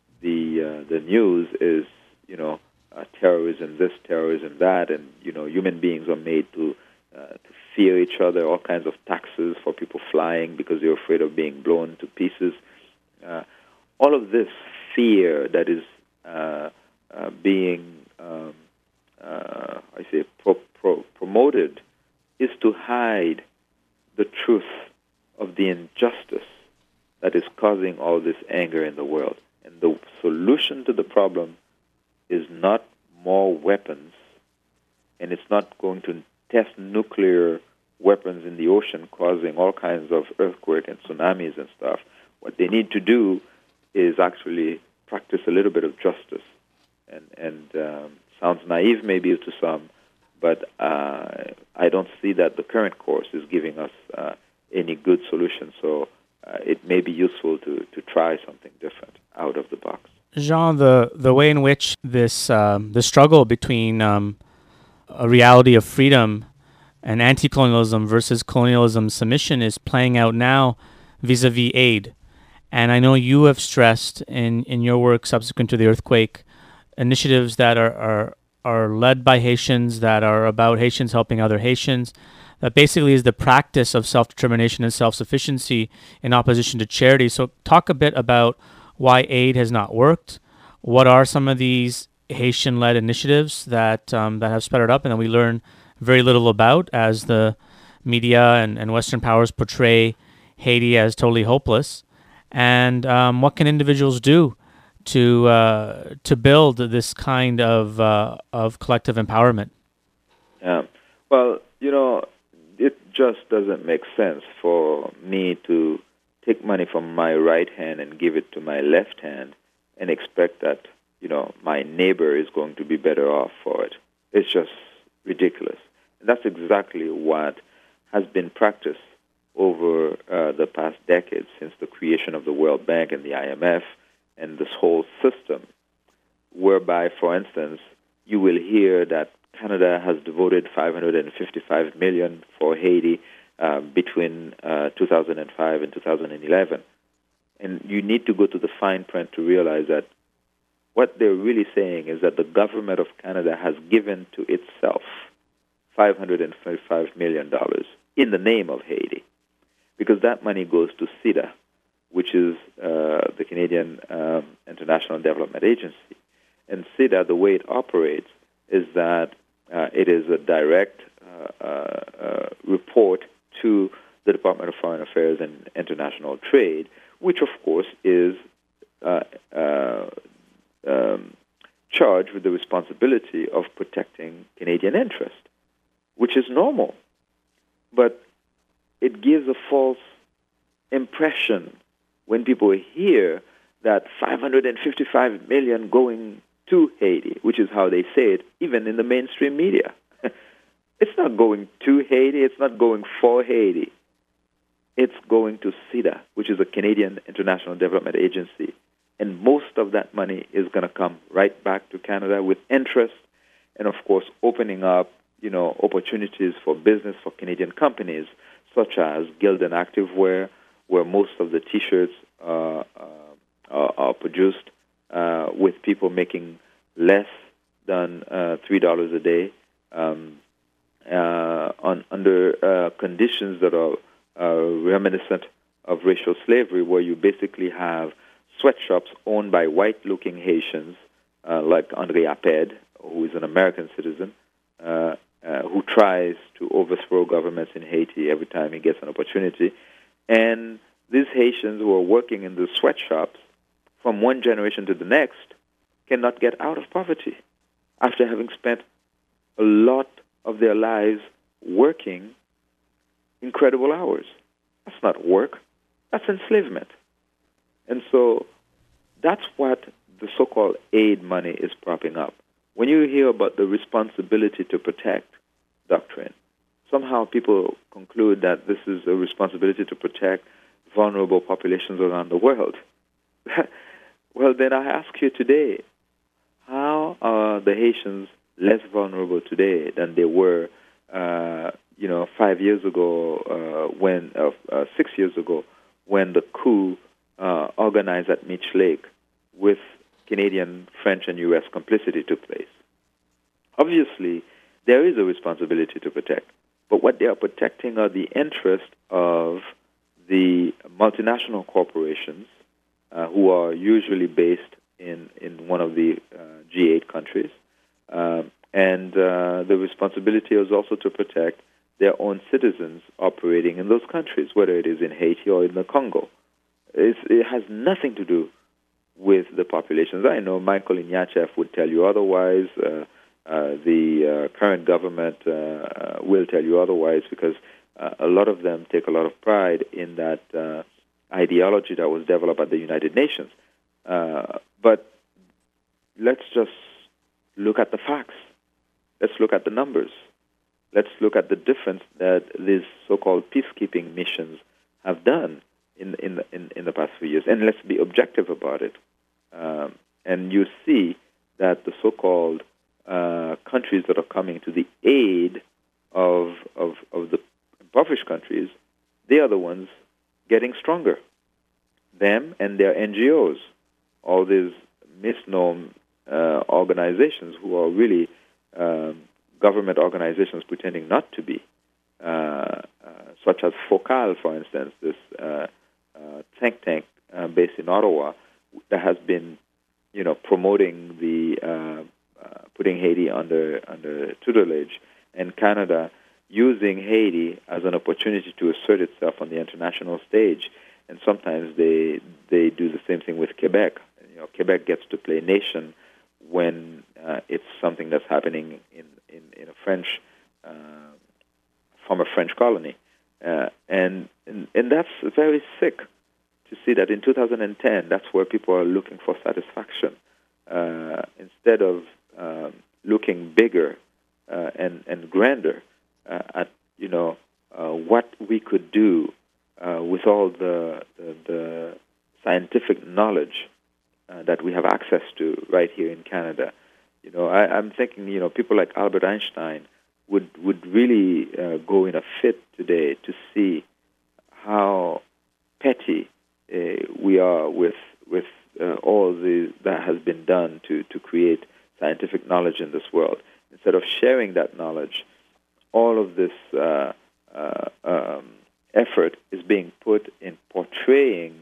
news is, terrorism this, terrorism that, and human beings are made to fear each other. All kinds of taxes for people flying because they're afraid of being blown to pieces. All of this fear that is being, promoted is to hide the truth of the injustice that is causing all this anger in the world. And the solution to the problem is not more weapons, and it's not going to test nuclear weapons in the ocean causing all kinds of earthquake and tsunamis and stuff. What they need to do is actually practice a little bit of justice. And sounds naive maybe to some, but I don't see that the current course is giving us any good solution. So it may be useful to try something different out of the box. Jean, the way in which this the struggle between a reality of freedom and anti-colonialism versus colonialism submission is playing out now vis-a-vis aid. And I know you have stressed in your work subsequent to the earthquake initiatives that are led by Haitians, that are about Haitians helping other Haitians, that basically is the practice of self-determination and self-sufficiency in opposition to charity. So talk a bit about why aid has not worked. What are some of these Haitian-led initiatives that have sputtered up and that we learn very little about as the media and Western powers portray Haiti as totally hopeless? And what can individuals do to build this kind of collective empowerment? Well, it just doesn't make sense for me to take money from my right hand and give it to my left hand and expect that, my neighbor is going to be better off for it. It's just ridiculous. And that's exactly what has been practiced over the past decades since the creation of the World Bank and the IMF and this whole system, whereby, for instance, you will hear that Canada has devoted $555 million for Haiti between 2005 and 2011. And you need to go to the fine print to realize that what they're really saying is that the government of Canada has given to itself $555 million in the name of Haiti, because that money goes to CIDA, which is the Canadian International Development Agency. And CIDA, the way it operates is that it is a direct report to the Department of Foreign Affairs and International Trade, which, of course, is uh, uh, um, charged with the responsibility of protecting Canadian interest, which is normal. But it gives a false impression when people hear that 555 million going to Haiti, which is how they say it, even in the mainstream media. It's not going to Haiti. It's not going for Haiti. It's going to CIDA, which is a Canadian International Development Agency. And most of that money is going to come right back to Canada with interest and, of course, opening up, opportunities for business for Canadian companies, such as Gildan Activewear, where most of the T-shirts are produced with people making less than $3 a day under conditions that are reminiscent of racial slavery, where you basically have sweatshops owned by white-looking Haitians, like André Aped, who is an American citizen, who tries to overthrow governments in Haiti every time he gets an opportunity. And these Haitians who are working in the sweatshops from one generation to the next cannot get out of poverty after having spent a lot of their lives working incredible hours. That's not work. That's enslavement. And so that's what the so-called aid money is propping up. When you hear about the responsibility to protect doctrine, somehow people conclude that this is a responsibility to protect vulnerable populations around the world. Well, then I ask you today, how are the Haitians less vulnerable today than they were, 5 years ago, 6 years ago, when the coup organized at Mitch Lake with Canadian, French, and U.S. complicity took place? Obviously, there is a responsibility to protect, but what they are protecting are the interests of the multinational corporations who are usually based in one of the G8 countries. And the responsibility is also to protect their own citizens operating in those countries, whether it is in Haiti or in the Congo. It has nothing to do with the populations. I know Michael Ignatieff would tell you otherwise. The current government will tell you otherwise, because a lot of them take a lot of pride in that ideology that was developed at the United Nations. But let's just look at the facts. Let's look at the numbers. Let's look at the difference that these so-called peacekeeping missions have done in the past few years. And let's be objective about it. And you see that the so-called countries that are coming to the aid of the impoverished countries, they are the ones getting stronger. Them and their NGOs, all these misnomer organizations who are really government organizations pretending not to be, such as FOCAL, for instance, this think tank based in Ottawa that has been, promoting the putting Haiti under tutelage, and Canada using Haiti as an opportunity to assert itself on the international stage. And sometimes they do the same thing with Quebec. Quebec gets to play nation when it's something that's happening in a French former French colony, and that's very sick to see that in 2010 that's where people are looking for satisfaction instead of looking bigger and grander at what we could do with all the scientific knowledge that we have access to right here in Canada. I'm thinking, people like Albert Einstein would really go in a fit today to see how petty we are with all that has been done to create scientific knowledge in this world. Instead of sharing that knowledge, all of this effort is being put in portraying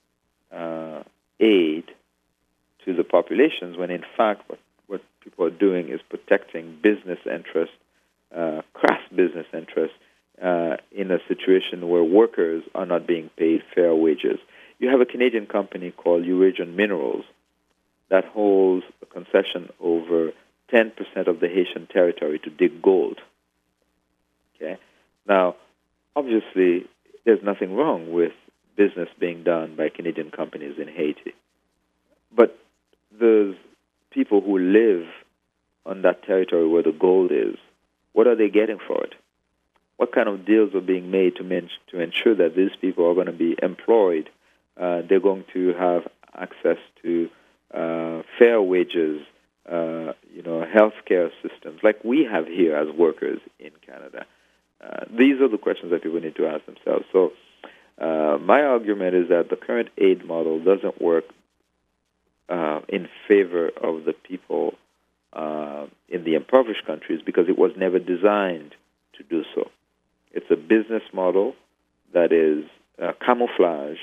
aid to the populations, when in fact what people are doing is protecting business interests, crass business interests, in a situation where workers are not being paid fair wages. you have a Canadian company called Eurasian Minerals that holds a concession over 10% of the Haitian territory to dig gold. Okay? Now, obviously, there's nothing wrong with business being done by Canadian companies in Haiti. But those people who live on that territory where the gold is, what are they getting for it? What kind of deals are being made to ensure that these people are going to be employed? They're going to have access to fair wages, healthcare systems like we have here as workers in Canada. These are the questions that people need to ask themselves. So my argument is that the current aid model doesn't work in favor of the people in the impoverished countries because it was never designed to do so. It's a business model that is camouflage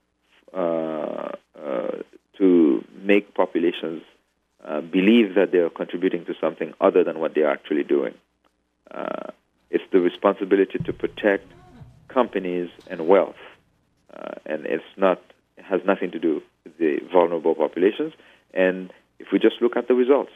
to make populations believe that they are contributing to something other than what they are actually doing. It's the responsibility to protect companies and wealth, and it has nothing to do with the vulnerable populations. And if we just look at the results,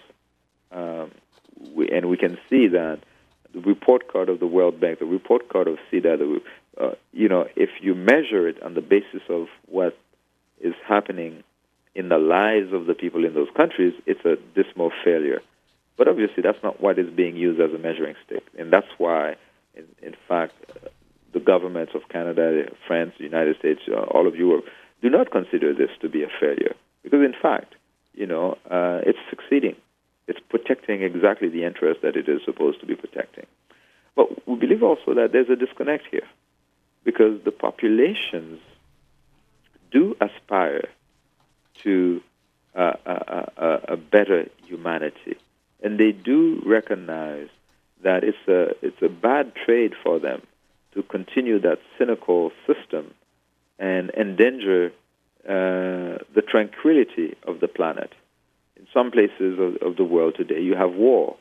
we can see that the report card of the World Bank, the report card of CEDA, if you measure it on the basis of what is happening in the lives of the people in those countries, it's a dismal failure. But obviously, that's not what is being used as a measuring stick. And that's why, in fact, the governments of Canada, France, the United States, all of Europe, do not consider this to be a failure. Because, in fact, it's succeeding. It's protecting exactly the interest that it is supposed to be protecting. But we believe also that there's a disconnect here, because the populations do aspire to a better humanity, and they do recognize that it's a bad trade for them to continue that cynical system and endanger the tranquility of the planet. In some places of the world today, you have war.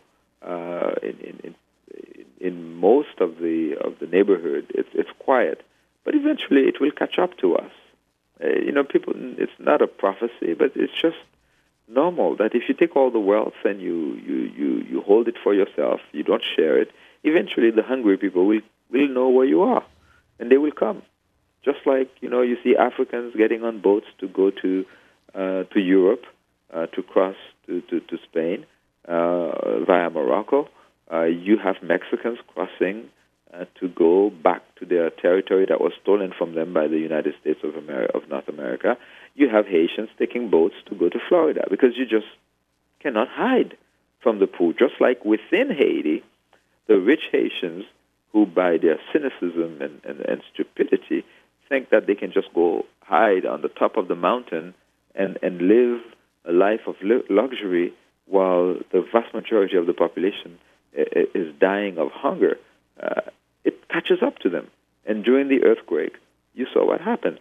In most of the neighborhood, it's quiet, but eventually it will catch up to us. People. It's not a prophecy, but it's just normal that if you take all the wealth and you hold it for yourself, you don't share it. Eventually, the hungry people will know where you are, and they will come. Just like you see Africans getting on boats to go to Europe, to cross to Spain via Morocco. You have Mexicans crossing to go back to their territory that was stolen from them by the United States of North America. You have Haitians taking boats to go to Florida because you just cannot hide from the poor. Just like within Haiti, the rich Haitians who, by their cynicism and stupidity, think that they can just go hide on the top of the mountain and live a life of luxury while the vast majority of the population is dying of hunger. It catches up to them. And during the earthquake, you saw what happened.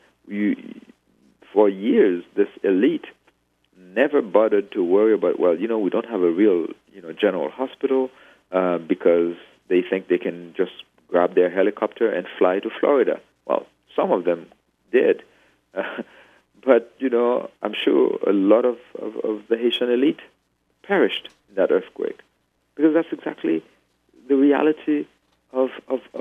For years, this elite never bothered to worry about, we don't have a real, general hospital because they think they can just grab their helicopter and fly to Florida. Well, some of them did. But, I'm sure a lot of the Haitian elite perished in that earthquake because that's exactly the reality of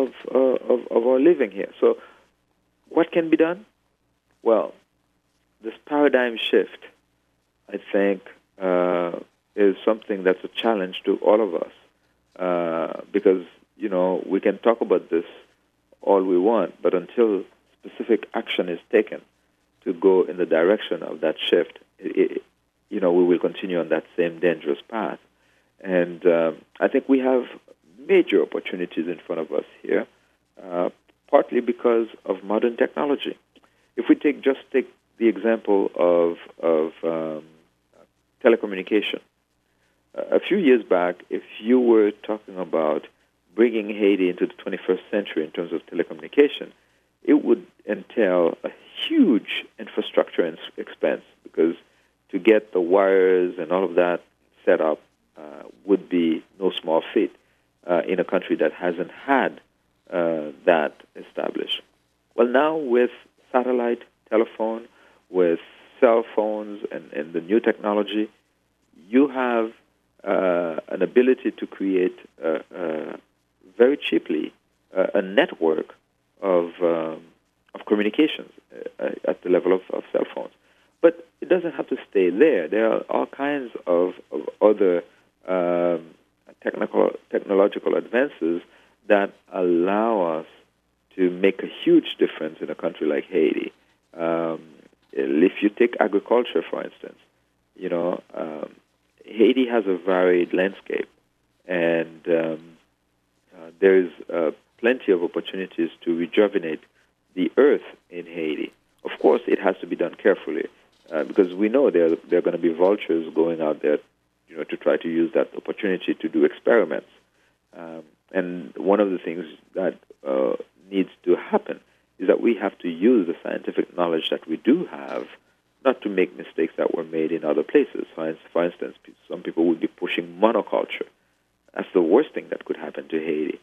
our living here. So what can be done? Well, this paradigm shift, I think, is something that's a challenge to all of us because, we can talk about this all we want, but until specific action is taken to go in the direction of that shift, we will continue on that same dangerous path. And I think we have major opportunities in front of us here, partly because of modern technology. If we take the example of telecommunication. A few years back, if you were talking about bringing Haiti into the 21st century in terms of telecommunication, it would entail a huge infrastructure expense because to get the wires and all of that set up would be no small feat in a country that hasn't had that established. Well, now with satellite telephone, with cell phones and the new technology, you have an ability to create very cheaply a network of communications at the level of cell phones. But it doesn't have to stay there. There are all kinds of other technological advances that allow us to make a huge difference in a country like Haiti. If you take agriculture, for instance, Haiti has a varied landscape, and there's plenty of opportunities to rejuvenate the earth in Haiti. Of course, it has to be done carefully, because we know there are going to be vultures going out there, to try to use that opportunity to do experiments. And one of the things that needs to happen is that we have to use the scientific knowledge that we do have, not to make mistakes that were made in other places. For instance, some people would be pushing monoculture. That's the worst thing that could happen to Haiti.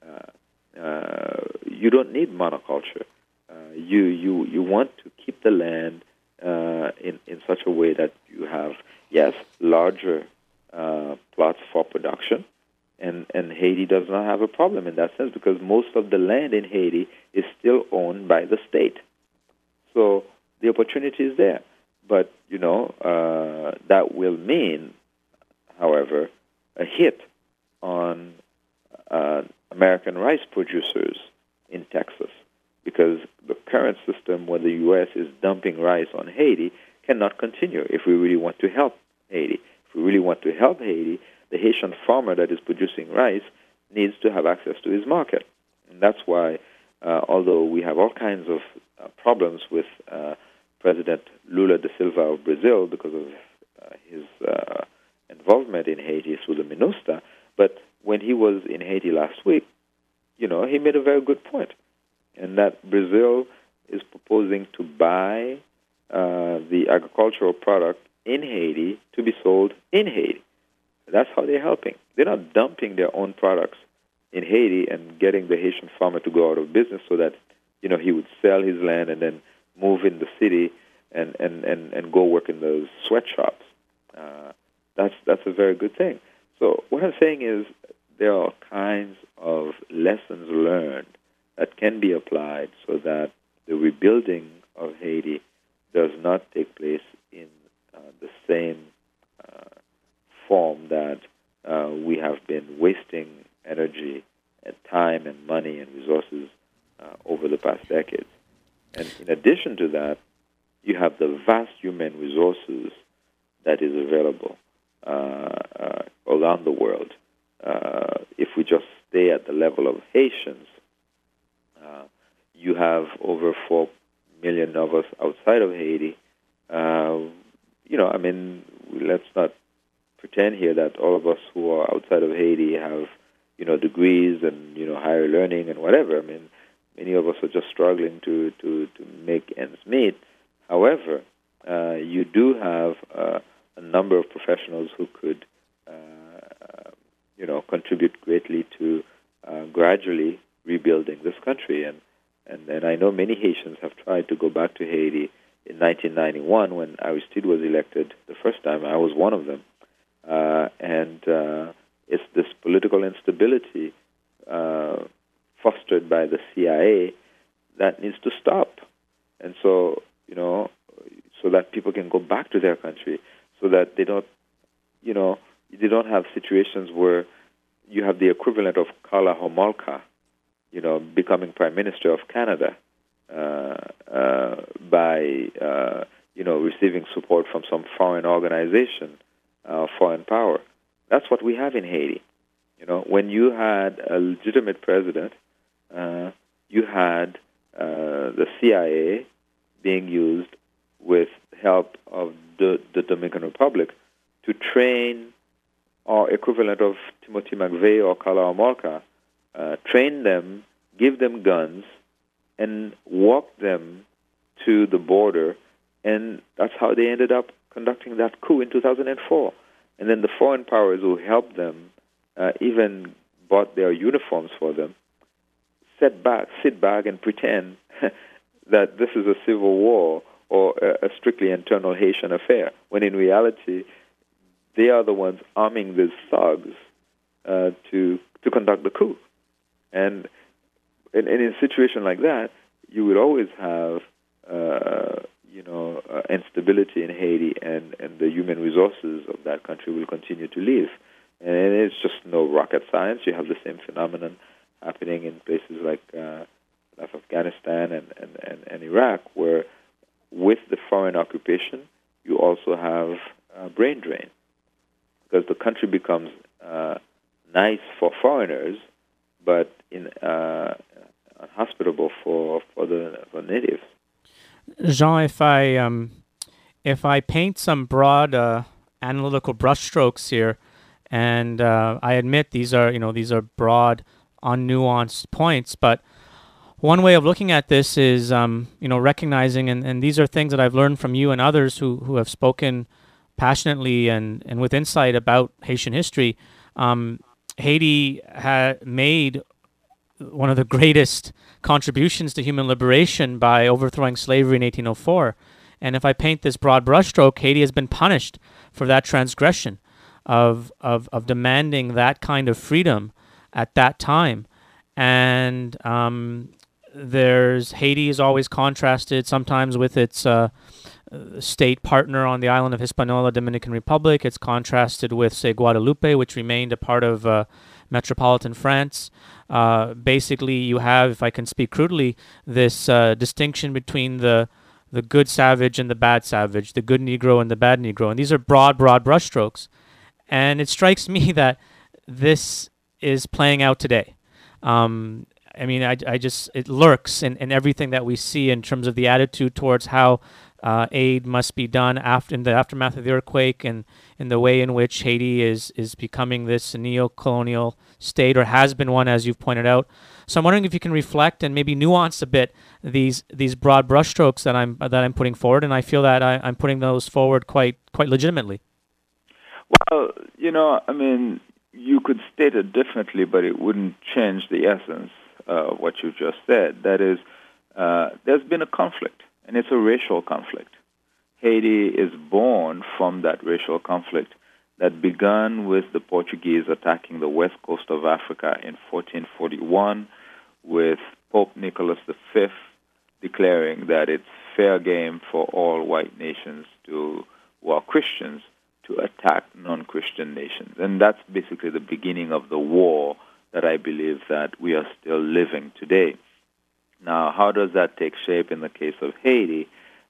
You don't need monoculture. You want to keep the land in such a way that you have, yes, larger plots for production, and Haiti does not have a problem in that sense, because most of the land in Haiti is still owned by the state. So the opportunity is there. But, that will mean, however, a hit on American rice producers in Texas, because the current system where the U.S. is dumping rice on Haiti cannot continue if we really want to help Haiti. If we really want to help Haiti, the Haitian farmer that is producing rice needs to have access to his market. And that's why, although we have all kinds of problems with President Lula da Silva of Brazil because of his involvement in Haiti through the MINUSTA, but when he was in Haiti last week, he made a very good point, and that Brazil is proposing to buy the agricultural product in Haiti to be sold in Haiti. That's how they're helping. They're not dumping their own products in Haiti and getting the Haitian farmer to go out of business so that, he would sell his land and then move in the city and go work in those sweatshops. That's a very good thing. So what I'm saying is there are all kinds of lessons learned that can be applied so that the rebuilding of Haiti does not take place in the same form that we have been wasting energy and time and money and resources over the past decades. And in addition to that, you have the vast human resources that is available around the world. If we just stay at the level of Haitians, you have over 4 million of us outside of Haiti. Let's not pretend here that all of us who are outside of Haiti have, degrees and, higher learning and whatever. Many of us are just struggling to make ends meet. However, you do have a number of professionals who could, contribute greatly to gradually rebuilding this country. And I know many Haitians have tried to go back to Haiti in 1991 when Aristide was elected the first time. I was one of them. It's this political instability fostered by the CIA that needs to stop. And so, so that people can go back to their country, so that they don't have situations where you have the equivalent of Karla Homolka, becoming Prime Minister of Canada by, receiving support from some foreign organization, foreign power. That's what we have in Haiti. When you had a legitimate president, you had the CIA being used with help of the Dominican Republic to train our equivalent of Timothy McVeigh or Karla Homolka, train them, give them guns, and walk them to the border. And that's how they ended up conducting that coup in 2004. And then the foreign powers who helped them even bought their uniforms for them, sit back and pretend that this is a civil war or a strictly internal Haitian affair, when in reality they are the ones arming these thugs to conduct the coup. And in a situation like that, you would always have instability in Haiti, and the human resources of that country will continue to live. And it's just no rocket science. You have the same phenomenon happening in places like Afghanistan and Iraq, where with the foreign occupation, you also have brain drain, because the country becomes nice for foreigners, but unhospitable for natives. Jean, if I paint some broad analytical brushstrokes here, and I admit these are broad, unnuanced points, but one way of looking at this is recognizing, and these are things that I've learned from you and others who have spoken passionately and with insight about Haitian history. Haiti had made one of the greatest contributions to human liberation by overthrowing slavery in 1804. And if I paint this broad brushstroke, Haiti has been punished for that transgression of demanding that kind of freedom at that time. And Haiti is always contrasted sometimes with its state partner on the island of Hispaniola, Dominican Republic. It's contrasted with, say, Guadeloupe, which remained a part of metropolitan France. Basically, you have, if I can speak crudely, this distinction between the good savage and the bad savage, the good Negro and the bad Negro. And these are broad brushstrokes. And it strikes me that this is playing out today. It lurks in everything that we see in terms of the attitude towards how aid must be done in the aftermath of the earthquake, and in the way in which Haiti is becoming this neo-colonial state, or has been one, as you've pointed out. So I'm wondering if you can reflect and maybe nuance a bit these broad brushstrokes that I'm putting forward, and I feel that I'm putting those forward quite legitimately. Well, you could state it differently, but it wouldn't change the essence of what you just said. That is, there's been a conflict, and it's a racial conflict. Haiti is born from that racial conflict that began with the Portuguese attacking the west coast of Africa in 1441, with Pope Nicholas V declaring that it's fair game for all white nations who are Christians to attack non-Christian nations. And that's basically the beginning of the war that I believe that we are still living today. Now, how does that take shape in the case of Haiti?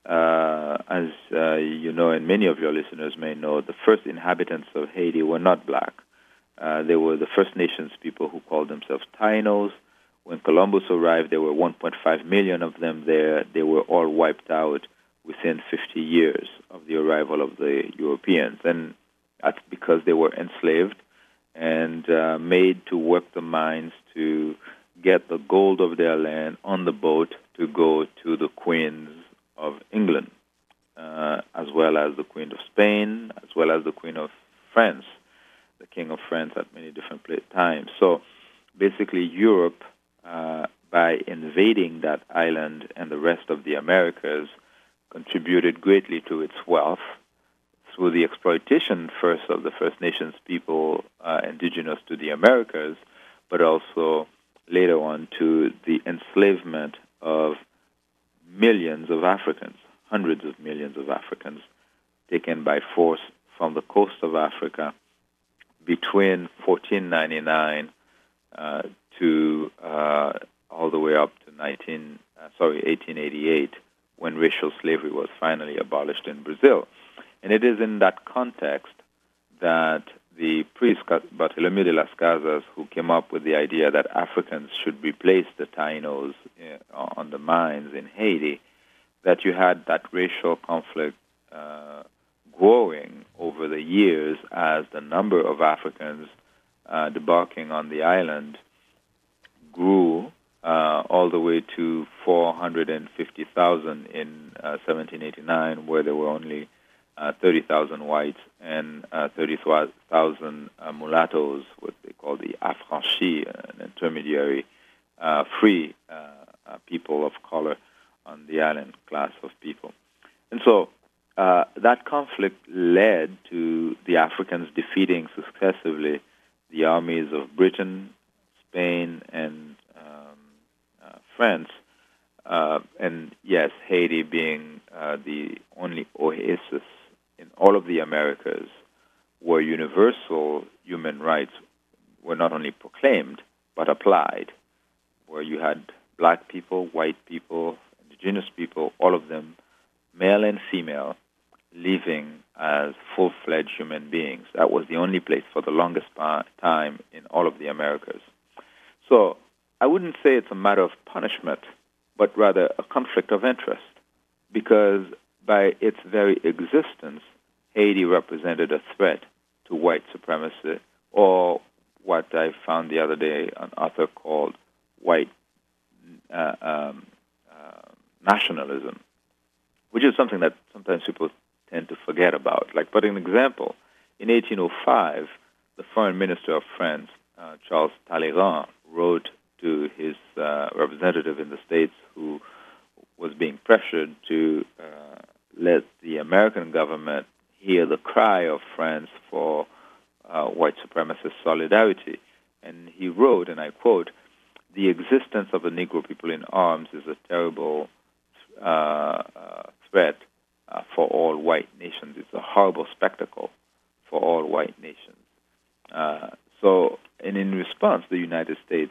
As you know, and many of your listeners may know, the first inhabitants of Haiti were not black. They were the First Nations people who called themselves Tainos. When Columbus arrived, there were 1.5 million of them there. They were all wiped out within 50 years of the arrival of the Europeans. And that's because they were enslaved and made to work the mines to get the gold of their land on the boat to go to the queens of England, as well as the Queen of Spain, as well as the Queen of France, the King of France at many different times. So basically Europe, by invading that island and the rest of the Americas, contributed greatly to its wealth through the exploitation first of the First Nations people indigenous to the Americas, but also later on to the enslavement of millions of Africans, hundreds of millions of Africans, taken by force from the coast of Africa between 1499 to all the way up to 1888, when racial slavery was finally abolished in Brazil. And it is in that context that the priest Barthélemy de las Casas, who came up with the idea that Africans should replace the Tainos on the mines in Haiti, that you had that racial conflict growing over the years as the number of Africans debarking on the island grew all the way to 450,000 in 1789, where there were only 30,000 whites and 30,000 mulattoes, what they call the affranchis, an intermediary free people of color on and the island class of people. And so that conflict led to the Africans defeating successively the armies of Britain, Spain, and France. And yes, Haiti being the only oasis in all of the Americas where universal human rights were not only proclaimed but applied, where you had black people, white people, indigenous people, all of them, male and female, living as full-fledged human beings. That was the only place for the longest time in all of the Americas. So I wouldn't say it's a matter of punishment, but rather a conflict of interest, because by its very existence, Haiti represented a threat to white supremacy, or what I found the other day, an author called white nationalism, which is something that sometimes people tend to forget about. Like, but an example, in 1805, the foreign minister of France, Charles Talleyrand, wrote to his representative in the States who was being pressured to let the American government hear the cry of France for white supremacist solidarity. And he wrote, and I quote, "The existence of the Negro people in arms is a terrible threat for all white nations. It's a horrible spectacle for all white nations." And in response, the United States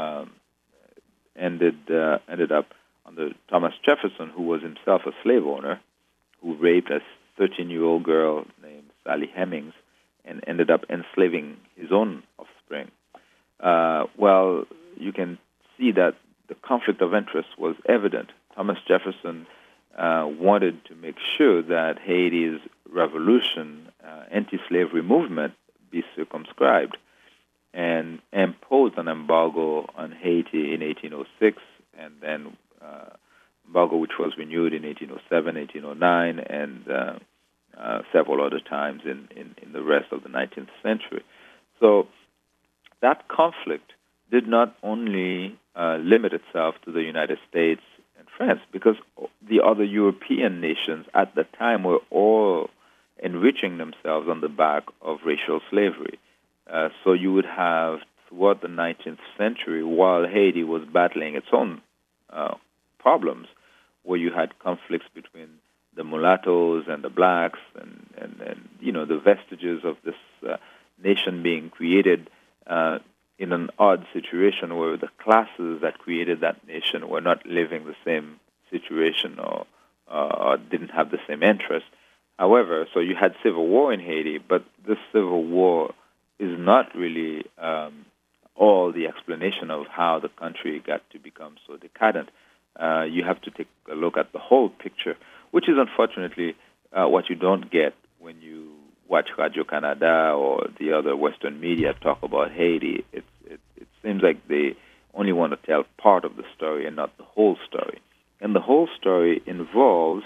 ended up under Thomas Jefferson, who was himself a slave owner, who raped a 13-year-old girl named Sally Hemings and ended up enslaving his own offspring. Well, you can see that the conflict of interest was evident. Thomas Jefferson wanted to make sure that Haiti's revolution, anti-slavery movement, be circumscribed, and imposed an embargo on Haiti in 1806, and then embargo which was renewed in 1807, 1809, and several other times in the rest of the 19th century. So that conflict did not only limit itself to the United States and France, because the other European nations at the time were all enriching themselves on the back of racial slavery. So you would have, throughout the 19th century, while Haiti was battling its own problems, where you had conflicts between the mulattoes and the blacks, and the vestiges of this nation being created in an odd situation where the classes that created that nation were not living the same situation or didn't have the same interest. However, so you had civil war in Haiti, but this civil war is not really all the explanation of how the country got to become so decadent. You have to take a look at the whole picture, which is unfortunately what you don't get when you watch Radio-Canada or the other Western media talk about Haiti. It seems like they only want to tell part of the story and not the whole story. And the whole story involves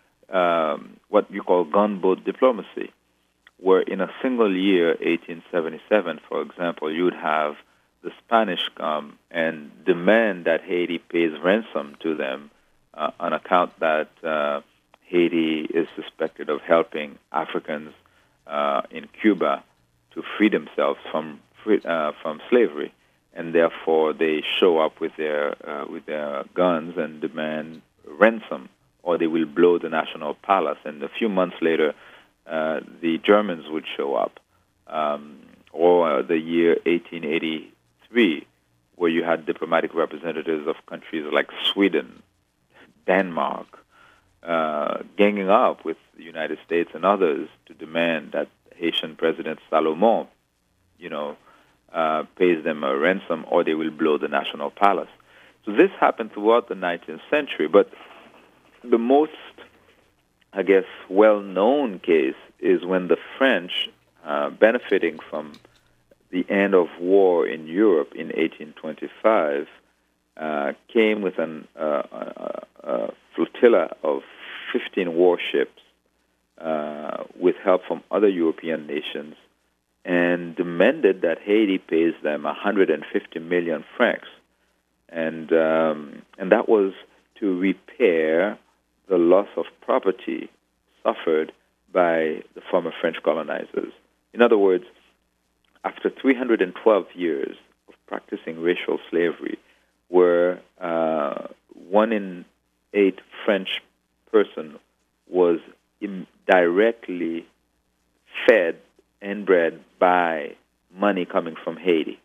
what you call gunboat diplomacy, where in a single year, 1877, for example, you would have the Spanish come and demand that Haiti pays ransom to them on account that Haiti is suspected of helping Africans in Cuba to free themselves from slavery, and therefore they show up with their guns and demand ransom, or they will blow the National Palace. And a few months later, the Germans would show up, or the year 1883, where you had diplomatic representatives of countries like Sweden, Denmark, ganging up with the United States and others to demand that Haitian President Salomon, pays them a ransom, or they will blow the National Palace. So this happened throughout the 19th century, but the most, I guess, well-known case is when the French, benefiting from the end of war in Europe in 1825, came with a flotilla of 15 warships with help from other European nations, and demanded that Haiti pays them 150 million francs, and that was to repair the loss of property suffered by the former French colonizers. In other words, after 312 years of practicing racial slavery, where 1 in 8 French person was directly fed and bred by money coming from Haiti.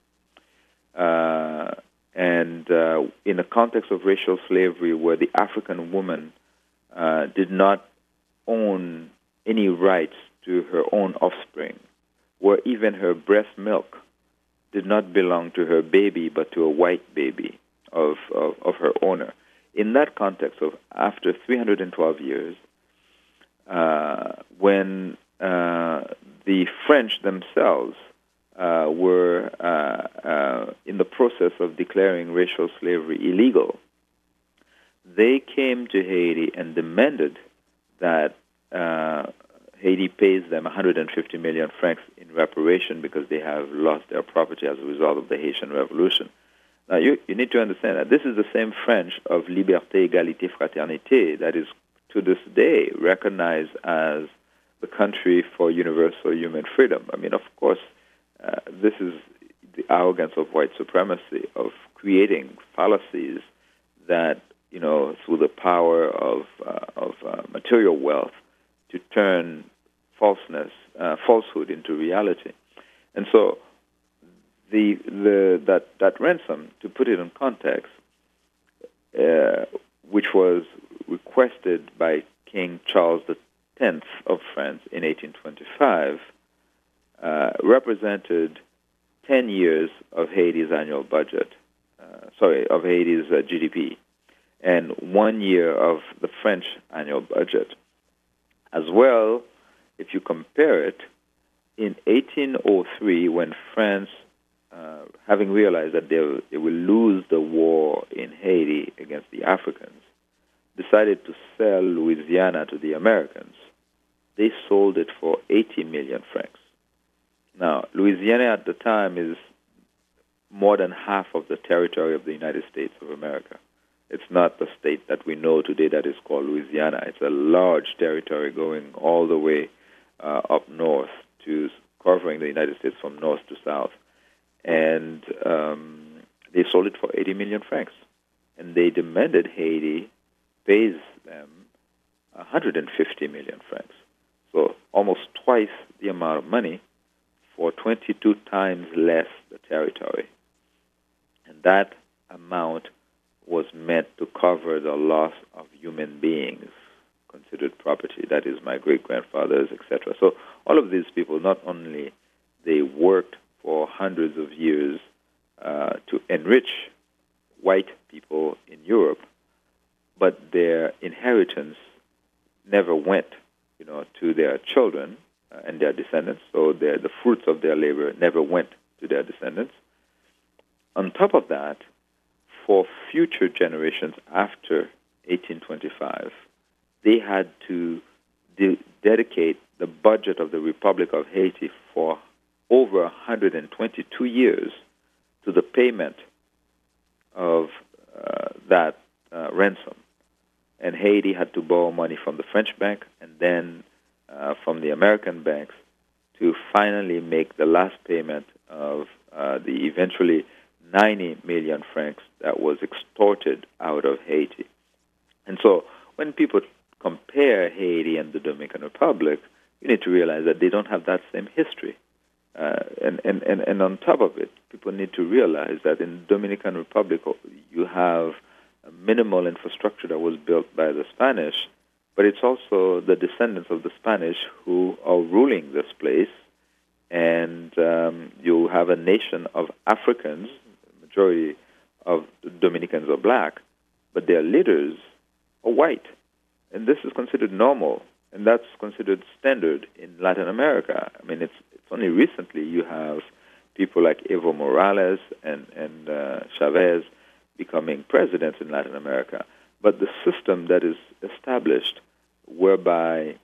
And in the context of racial slavery, where the African woman did not own any rights to her own offspring, where even her breast milk did not belong to her baby but to a white baby of her owner. In that context of after 312 years, when the French themselves were in the process of declaring racial slavery illegal, they came to Haiti and demanded that Haiti pays them 150 million francs in reparation because they have lost their property as a result of the Haitian Revolution. Now, you need to understand that this is the same French of liberté, égalité, fraternité that is to this day recognized as the country for universal human freedom. I mean, of course, this is the arrogance of white supremacy, of creating fallacies that, through the power of material wealth, to turn falsehood into reality. And so that ransom, to put it in context, which was requested by King Charles X of France in 1825, represented 10 years of Haiti's annual budget, of Haiti's GDP, and 1 year of the French annual budget. As well, if you compare it, in 1803, when France, having realized that they will lose the war in Haiti against the Africans, decided to sell Louisiana to the Americans, they sold it for 80 million francs. Now, Louisiana at the time is more than half of the territory of the United States of America. It's not the state that we know today that is called Louisiana. It's a large territory going all the way up north, to covering the United States from north to south. And they sold it for 80 million francs. And they demanded Haiti pays them 150 million francs. So almost twice the amount of money for 22 times less the territory. And that amount was meant to cover the loss of human beings considered property, that is my great-grandfathers, etc. So all of these people, not only they worked for hundreds of years to enrich white people in Europe, but their inheritance never went, to their children and their descendants. So the fruits of their labor never went to their descendants. On top of that, for future generations after 1825, they had to dedicate the budget of the Republic of Haiti for over 122 years to the payment of that ransom. And Haiti had to borrow money from the French bank and then from the American banks to finally make the last payment of the eventually 90 million francs that was extorted out of Haiti. And so when people compare Haiti and the Dominican Republic, you need to realize that they don't have that same history. And on top of it, people need to realize that in the Dominican Republic, you have a minimal infrastructure that was built by the Spanish, but it's also the descendants of the Spanish who are ruling this place. And you have a nation of Africans, the majority of the Dominicans are black, but their leaders are white. And this is considered normal, and that's considered standard in Latin America. I mean, it's only recently you have people like Evo Morales and Chavez becoming presidents in Latin America. But the system that is established whereby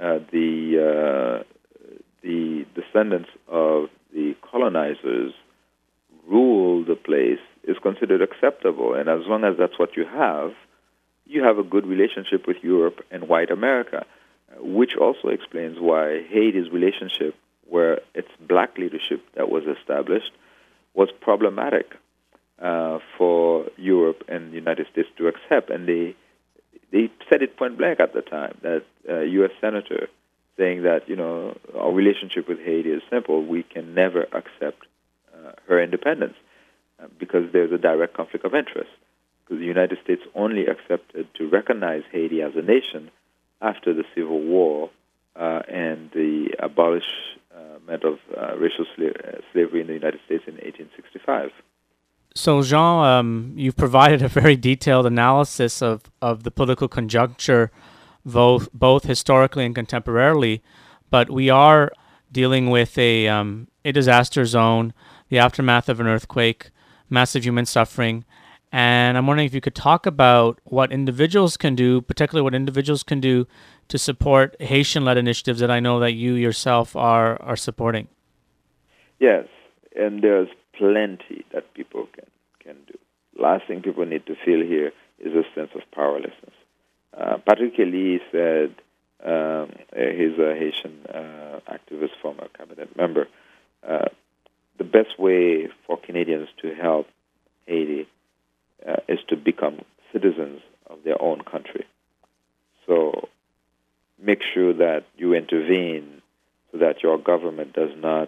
the descendants of the colonizers rule the place is considered acceptable. And as long as that's what you have, you have a good relationship with Europe and white America, which also explains why Haiti's relationship, where its black leadership that was established, was problematic for Europe and the United States to accept. And they said it point blank at the time, that U.S. Senator saying that, our relationship with Haiti is simple. We can never accept her independence because there's a direct conflict of interest. Because the United States only accepted to recognize Haiti as a nation after the Civil War and the abolishment of racial slavery in the United States in 1865. So, Jean, you've provided a very detailed analysis of the political conjuncture, both historically and contemporarily, but we are dealing with a disaster zone, the aftermath of an earthquake, massive human suffering, and I'm wondering if you could talk about what individuals can do, particularly what individuals can do to support Haitian-led initiatives that I know that you yourself are supporting. Yes, and there's plenty that people can do. Last thing people need to feel here is a sense of powerlessness. Patrick Elie said, he's a Haitian activist, former cabinet member, the best way for Canadians to help Haiti is to become citizens of their own country. So make sure that you intervene so that your government does not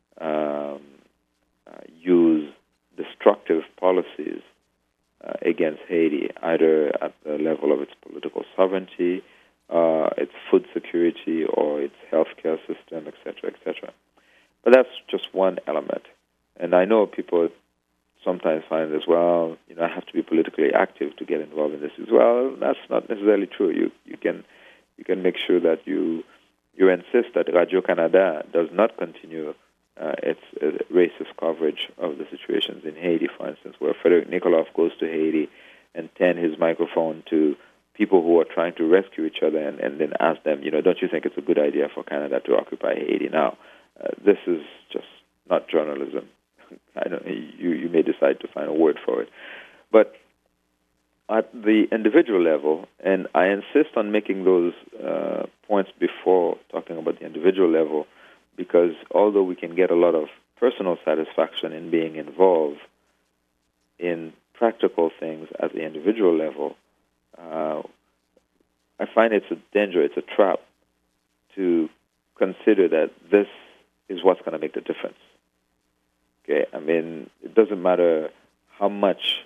use destructive policies against Haiti, either at the level of its political sovereignty, its food security, or its healthcare system, etc., etc. But that's just one element. And I know people sometimes find as well, I have to be politically active to get involved in this as well. That's not necessarily true. You can make sure that you insist that Radio-Canada does not continue its racist coverage of the situations in Haiti, for instance, where Frederick Nikolov goes to Haiti and tend his microphone to people who are trying to rescue each other and then ask them, don't you think it's a good idea for Canada to occupy Haiti now? This is just not journalism. I know you may decide to find a word for it. But at the individual level, and I insist on making those points before talking about the individual level, because although we can get a lot of personal satisfaction in being involved in practical things at the individual level, I find it's a danger, it's a trap to consider that this is what's going to make the difference. Okay, I mean, it doesn't matter how much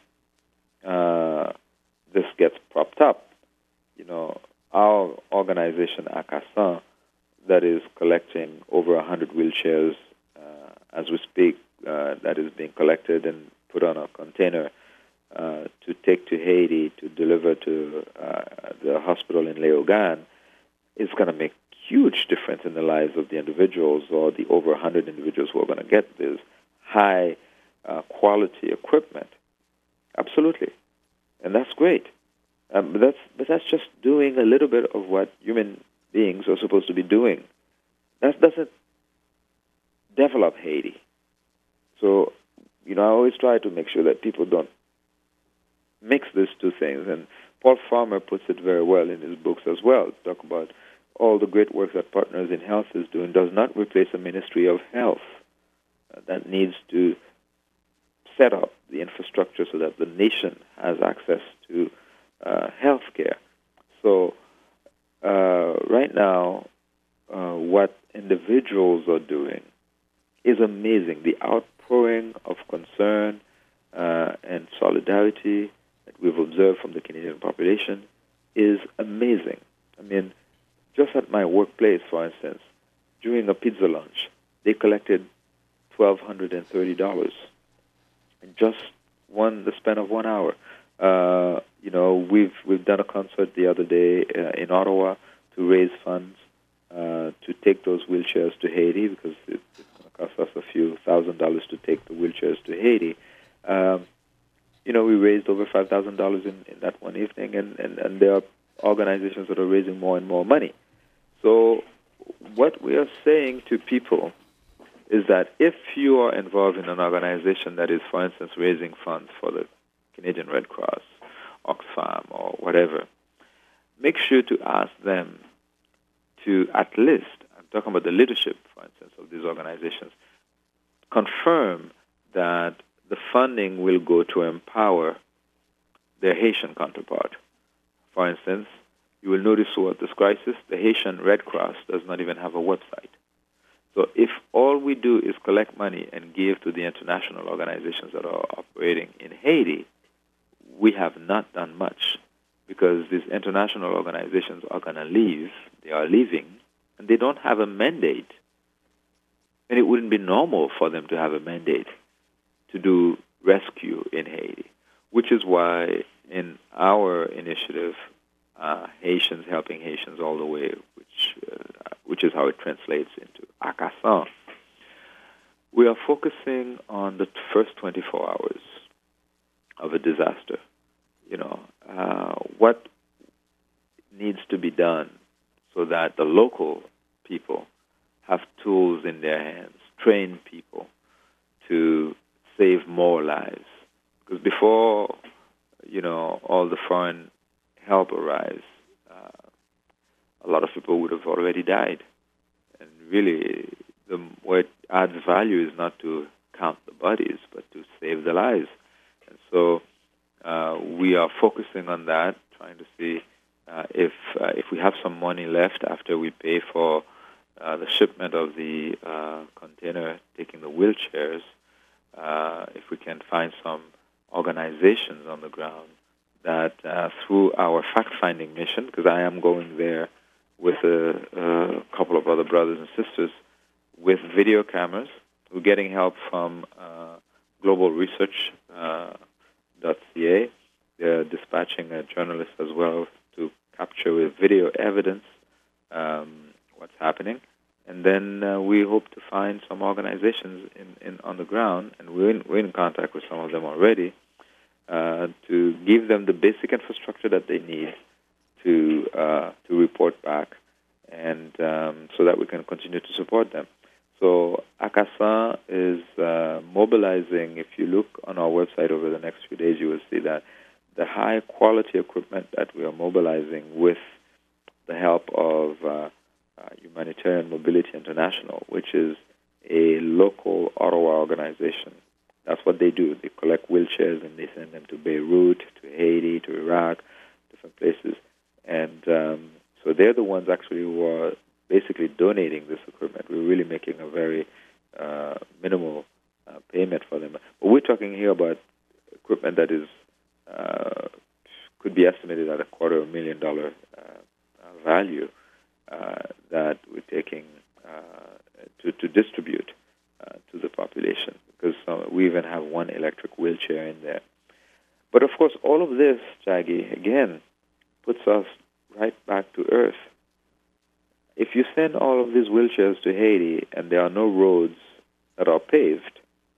this gets propped up. Our organization, ACASAN, that is collecting over 100 wheelchairs as we speak, that is being collected and put on a container to take to Haiti to deliver to the hospital in Léogâne, is going to make huge difference in the lives of the individuals, or the over 100 individuals who are going to get this high quality equipment. Absolutely. And that's great. But that's just doing a little bit of what human beings are supposed to be doing. That doesn't develop Haiti. So, I always try to make sure that people don't mix these two things. And Paul Farmer puts it very well in his books as well. Talk about all the great work that Partners in Health is doing does not replace a Ministry of Health that needs to set up the infrastructure so that the nation has access to health care. So right now, what individuals are doing is amazing. The outpouring of concern and solidarity that we've observed from the Canadian population is amazing. I mean, just at my workplace, for instance, during a pizza lunch, they collected $1,230 in just the span of 1 hour. We've done a concert the other day in Ottawa to raise funds to take those wheelchairs to Haiti, because it's going to cost us a few $1,000s to take the wheelchairs to Haiti. We raised over $5,000 in that one evening, and there are organizations that are raising more and more money. So what we are saying to people is that if you are involved in an organization that is, for instance, raising funds for the Canadian Red Cross, Oxfam or whatever, make sure to ask them to at least, I'm talking about the leadership, for instance, of these organizations, confirm that the funding will go to empower their Haitian counterpart. For instance, you will notice throughout this crisis, the Haitian Red Cross does not even have a website. So if all we do is collect money and give to the international organizations that are operating in Haiti, we have not done much, because these international organizations are going to leave, they are leaving, and they don't have a mandate. And it wouldn't be normal for them to have a mandate to do rescue in Haiti, which is why in our initiative, Haitians Helping Haitians All the Way, which is how it translates into ACASAN, we are focusing on the first 24 hours of a disaster. What needs to be done so that the local people have tools in their hands, train people to save more lives. Because before, all the foreign help arrives, a lot of people would have already died. And really, what adds value is not to count the bodies, but to save the lives. And so we are focusing on that, trying to see if we have some money left after we pay for the shipment of the container taking the wheelchairs, if we can find some organizations on the ground that through our fact-finding mission, because I am going there with a couple of other brothers and sisters with video cameras. We're getting help from globalresearch.ca. They're dispatching a journalist as well to capture with video evidence what's happening. And then we hope to find some organizations on the ground, and we're in contact with some of them already, to give them the basic infrastructure that they need to report back, and so that we can continue to support them. So ACASAN is mobilizing. If you look on our website over the next few days, you will see that the high-quality equipment that we are mobilizing with the help of Humanitarian Mobility International, which is a local Ottawa organization. That's what they do. They collect wheelchairs and they send them to Beirut, to Haiti, to Iraq, different places. And so they're the ones actually who are basically donating this equipment. We're really making a very minimal payment for them. But we're talking here about equipment that is could be estimated at $250,000 value that we're taking to distribute to the population, because we even have one electric wheelchair in there. But of course, all of this, Jaggi, again, puts us right back to earth. If you send all of these wheelchairs to Haiti and there are no roads that are paved,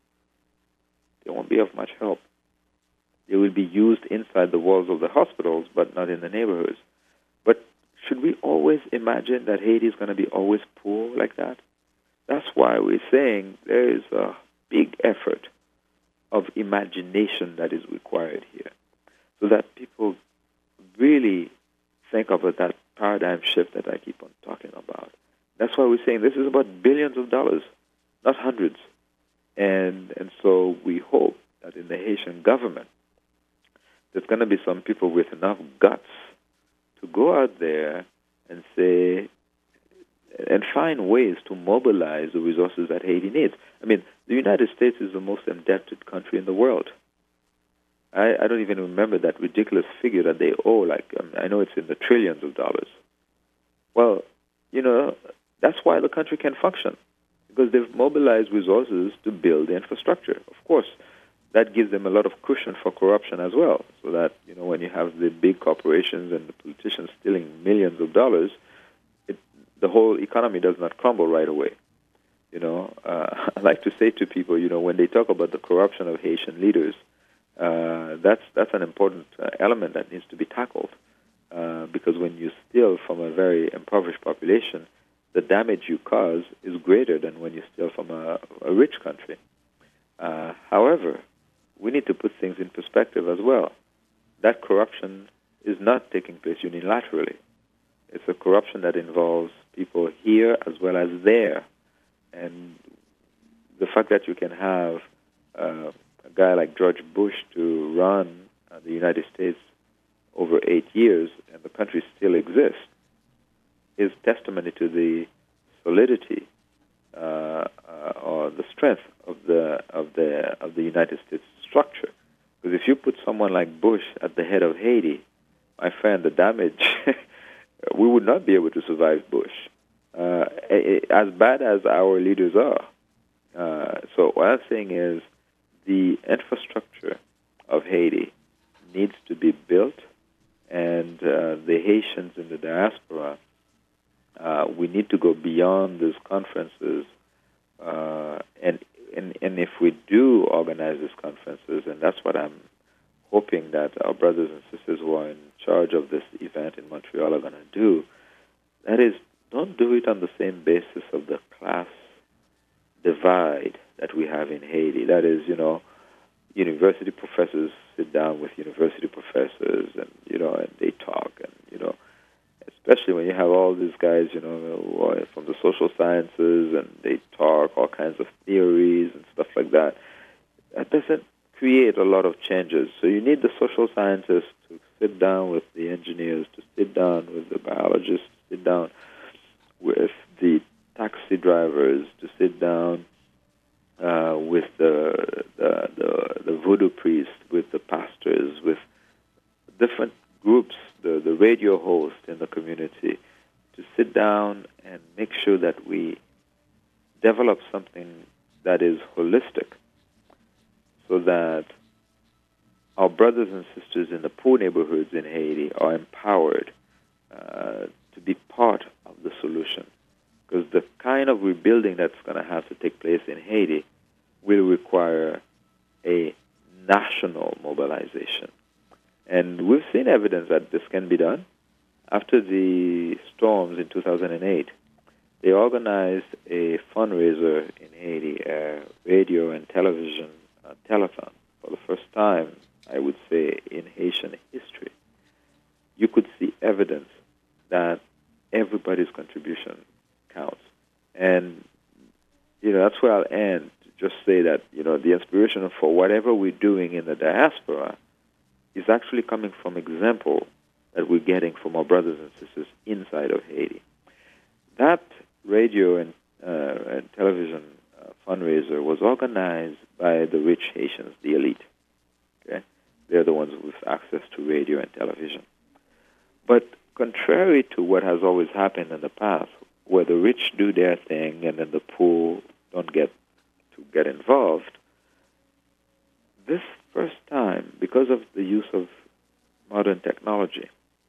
they won't be of much help. They will be used inside the walls of the hospitals, but not in the neighborhoods. But should we always imagine that Haiti is going to be always poor like that? That's why we're saying there is a big effort of imagination that is required here, so that people really think of that paradigm shift that I keep on talking about. That's why we're saying this is about billions of dollars, not hundreds. And so we hope that in the Haitian government, there's going to be some people with enough guts to go out there and say, and find ways to mobilize the resources that Haiti needs. I mean, the United States is the most indebted country in the world. I don't even remember that ridiculous figure that they owe. I know it's in the trillions of dollars. Well, that's why the country can function, because they've mobilized resources to build the infrastructure. Of course, that gives them a lot of cushion for corruption as well, so that, when you have the big corporations and the politicians stealing millions of dollars, the whole economy does not crumble right away. I like to say to people, when they talk about the corruption of Haitian leaders, that's an important element that needs to be tackled, because when you steal from a very impoverished population, the damage you cause is greater than when you steal from a rich country. However, we need to put things in perspective as well, that corruption is not taking place unilaterally. It's a corruption that involves people here as well as there. And the fact that you can have a guy like George Bush to run the United States over 8 years and the country still exists is testimony to the solidity or the strength of the United States structure. Because if you put someone like Bush at the head of Haiti, my friend, the damage, we would not be able to survive Bush. As bad as our leaders are. So what I'm saying is the infrastructure of Haiti needs to be built, and the Haitians in the diaspora, we need to go beyond these conferences, and if we do organize these conferences, and that's what I'm hoping that our brothers and sisters who are in charge of this event in Montreal are going to do, that is, don't do it on the same basis of the class divide that we have in Haiti. That is, university professors sit down with university professors, and and they talk, and especially when you have all these guys, who are from the social sciences, and they talk all kinds of theories and stuff like that. That doesn't create a lot of changes. So you need the social scientists to sit down with the engineers, to sit down with the biologists, to sit down with the taxi drivers, to sit down with the voodoo priests, with the pastors, with different groups, the radio host in the community, to sit down and make sure that we develop something that is holistic, so that our brothers and sisters in the poor neighborhoods in Haiti are empowered to be part of the solution. Because the kind of rebuilding that's going to have to take place in Haiti will require a national mobilization. And we've seen evidence that this can be done. After the storms in 2008, they organized a fundraiser in Haiti, a radio and television telethon, for the first time, I would say, in Haitian history. You could see evidence that everybody's contribution counts. And, that's where I'll end, to just say that, the inspiration for whatever we're doing in the diaspora is actually coming from example that we're getting from our brothers and sisters inside of Haiti. That radio and television fundraiser was organized by the rich Haitians, the elite. Okay? They're the ones with access to radio and television. But contrary to what has always happened in the past, where the rich do their thing and then the poor don't get involved, this first time, because of the use of modern technology,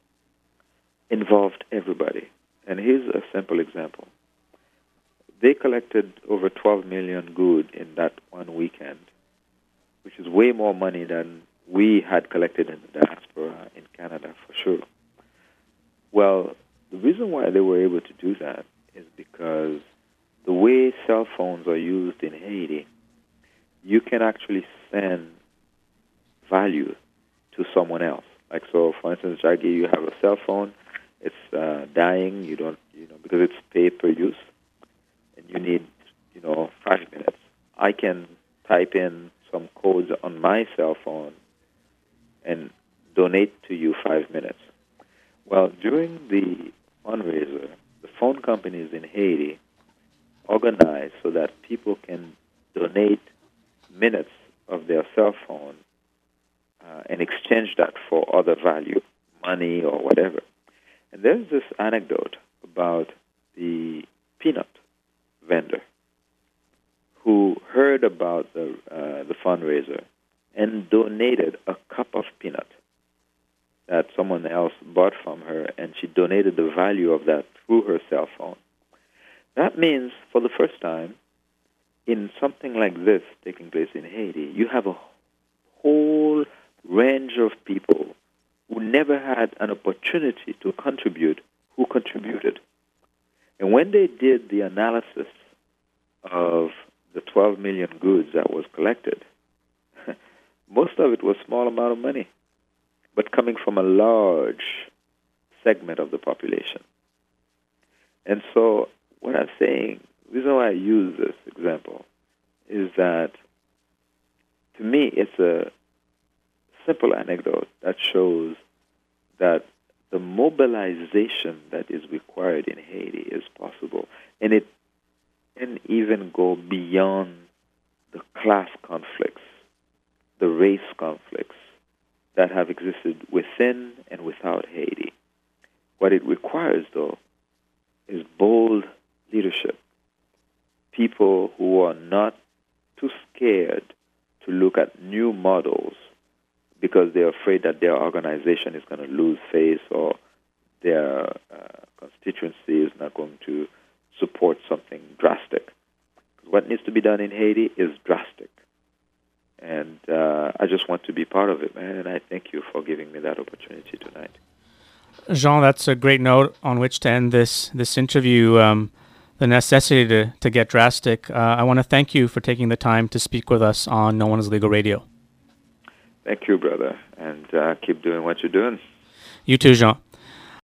involved everybody. And here's a simple example. They collected over 12 million good in that one weekend, which is way more money than we had collected in the diaspora in Canada, for sure. Well, the reason why they were able to do that is because the way cell phones are used in Haiti, you can actually send value to someone else. Like, so, for instance, Jackie, you have a cell phone, it's dying, you don't, because it's pay per use, and you need, 5 minutes. I can type in some codes on my cell phone and donate to you 5 minutes. Well, during the fundraiser, the phone companies in Haiti organized so that people can donate minutes of their cell phone and exchange that for other value, money or whatever. And there's this anecdote about the peanut vendor who heard about the fundraiser and donated a cup of peanut that someone else bought from her, and she donated the value of that through her cell phone. That means, for the first time, in something like this taking place in Haiti, you have a whole range of people who never had an opportunity to contribute, who contributed. And when they did the analysis of the 12 million goods that was collected, most of it was small amount of money. but coming from a large segment of the population. And so what I'm saying, the reason why I use this example is that to me it's a simple anecdote that shows that the mobilization that is required in Haiti is possible. And it can even go beyond the class conflicts, the race conflicts that have existed within and without Haiti. What it requires, though, is bold leadership. People who are not too scared to look at new models because they're afraid that their organization is going to lose face or their constituency is not going to support something drastic. What needs to be done in Haiti is drastic. And I just want to be part of it, man, and I thank you for giving me that opportunity tonight. Jean, that's a great note on which to end this interview, the necessity to get drastic. I want to thank you for taking the time to speak with us on No One is Legal Radio. Thank you, brother, and keep doing what you're doing. You too, Jean.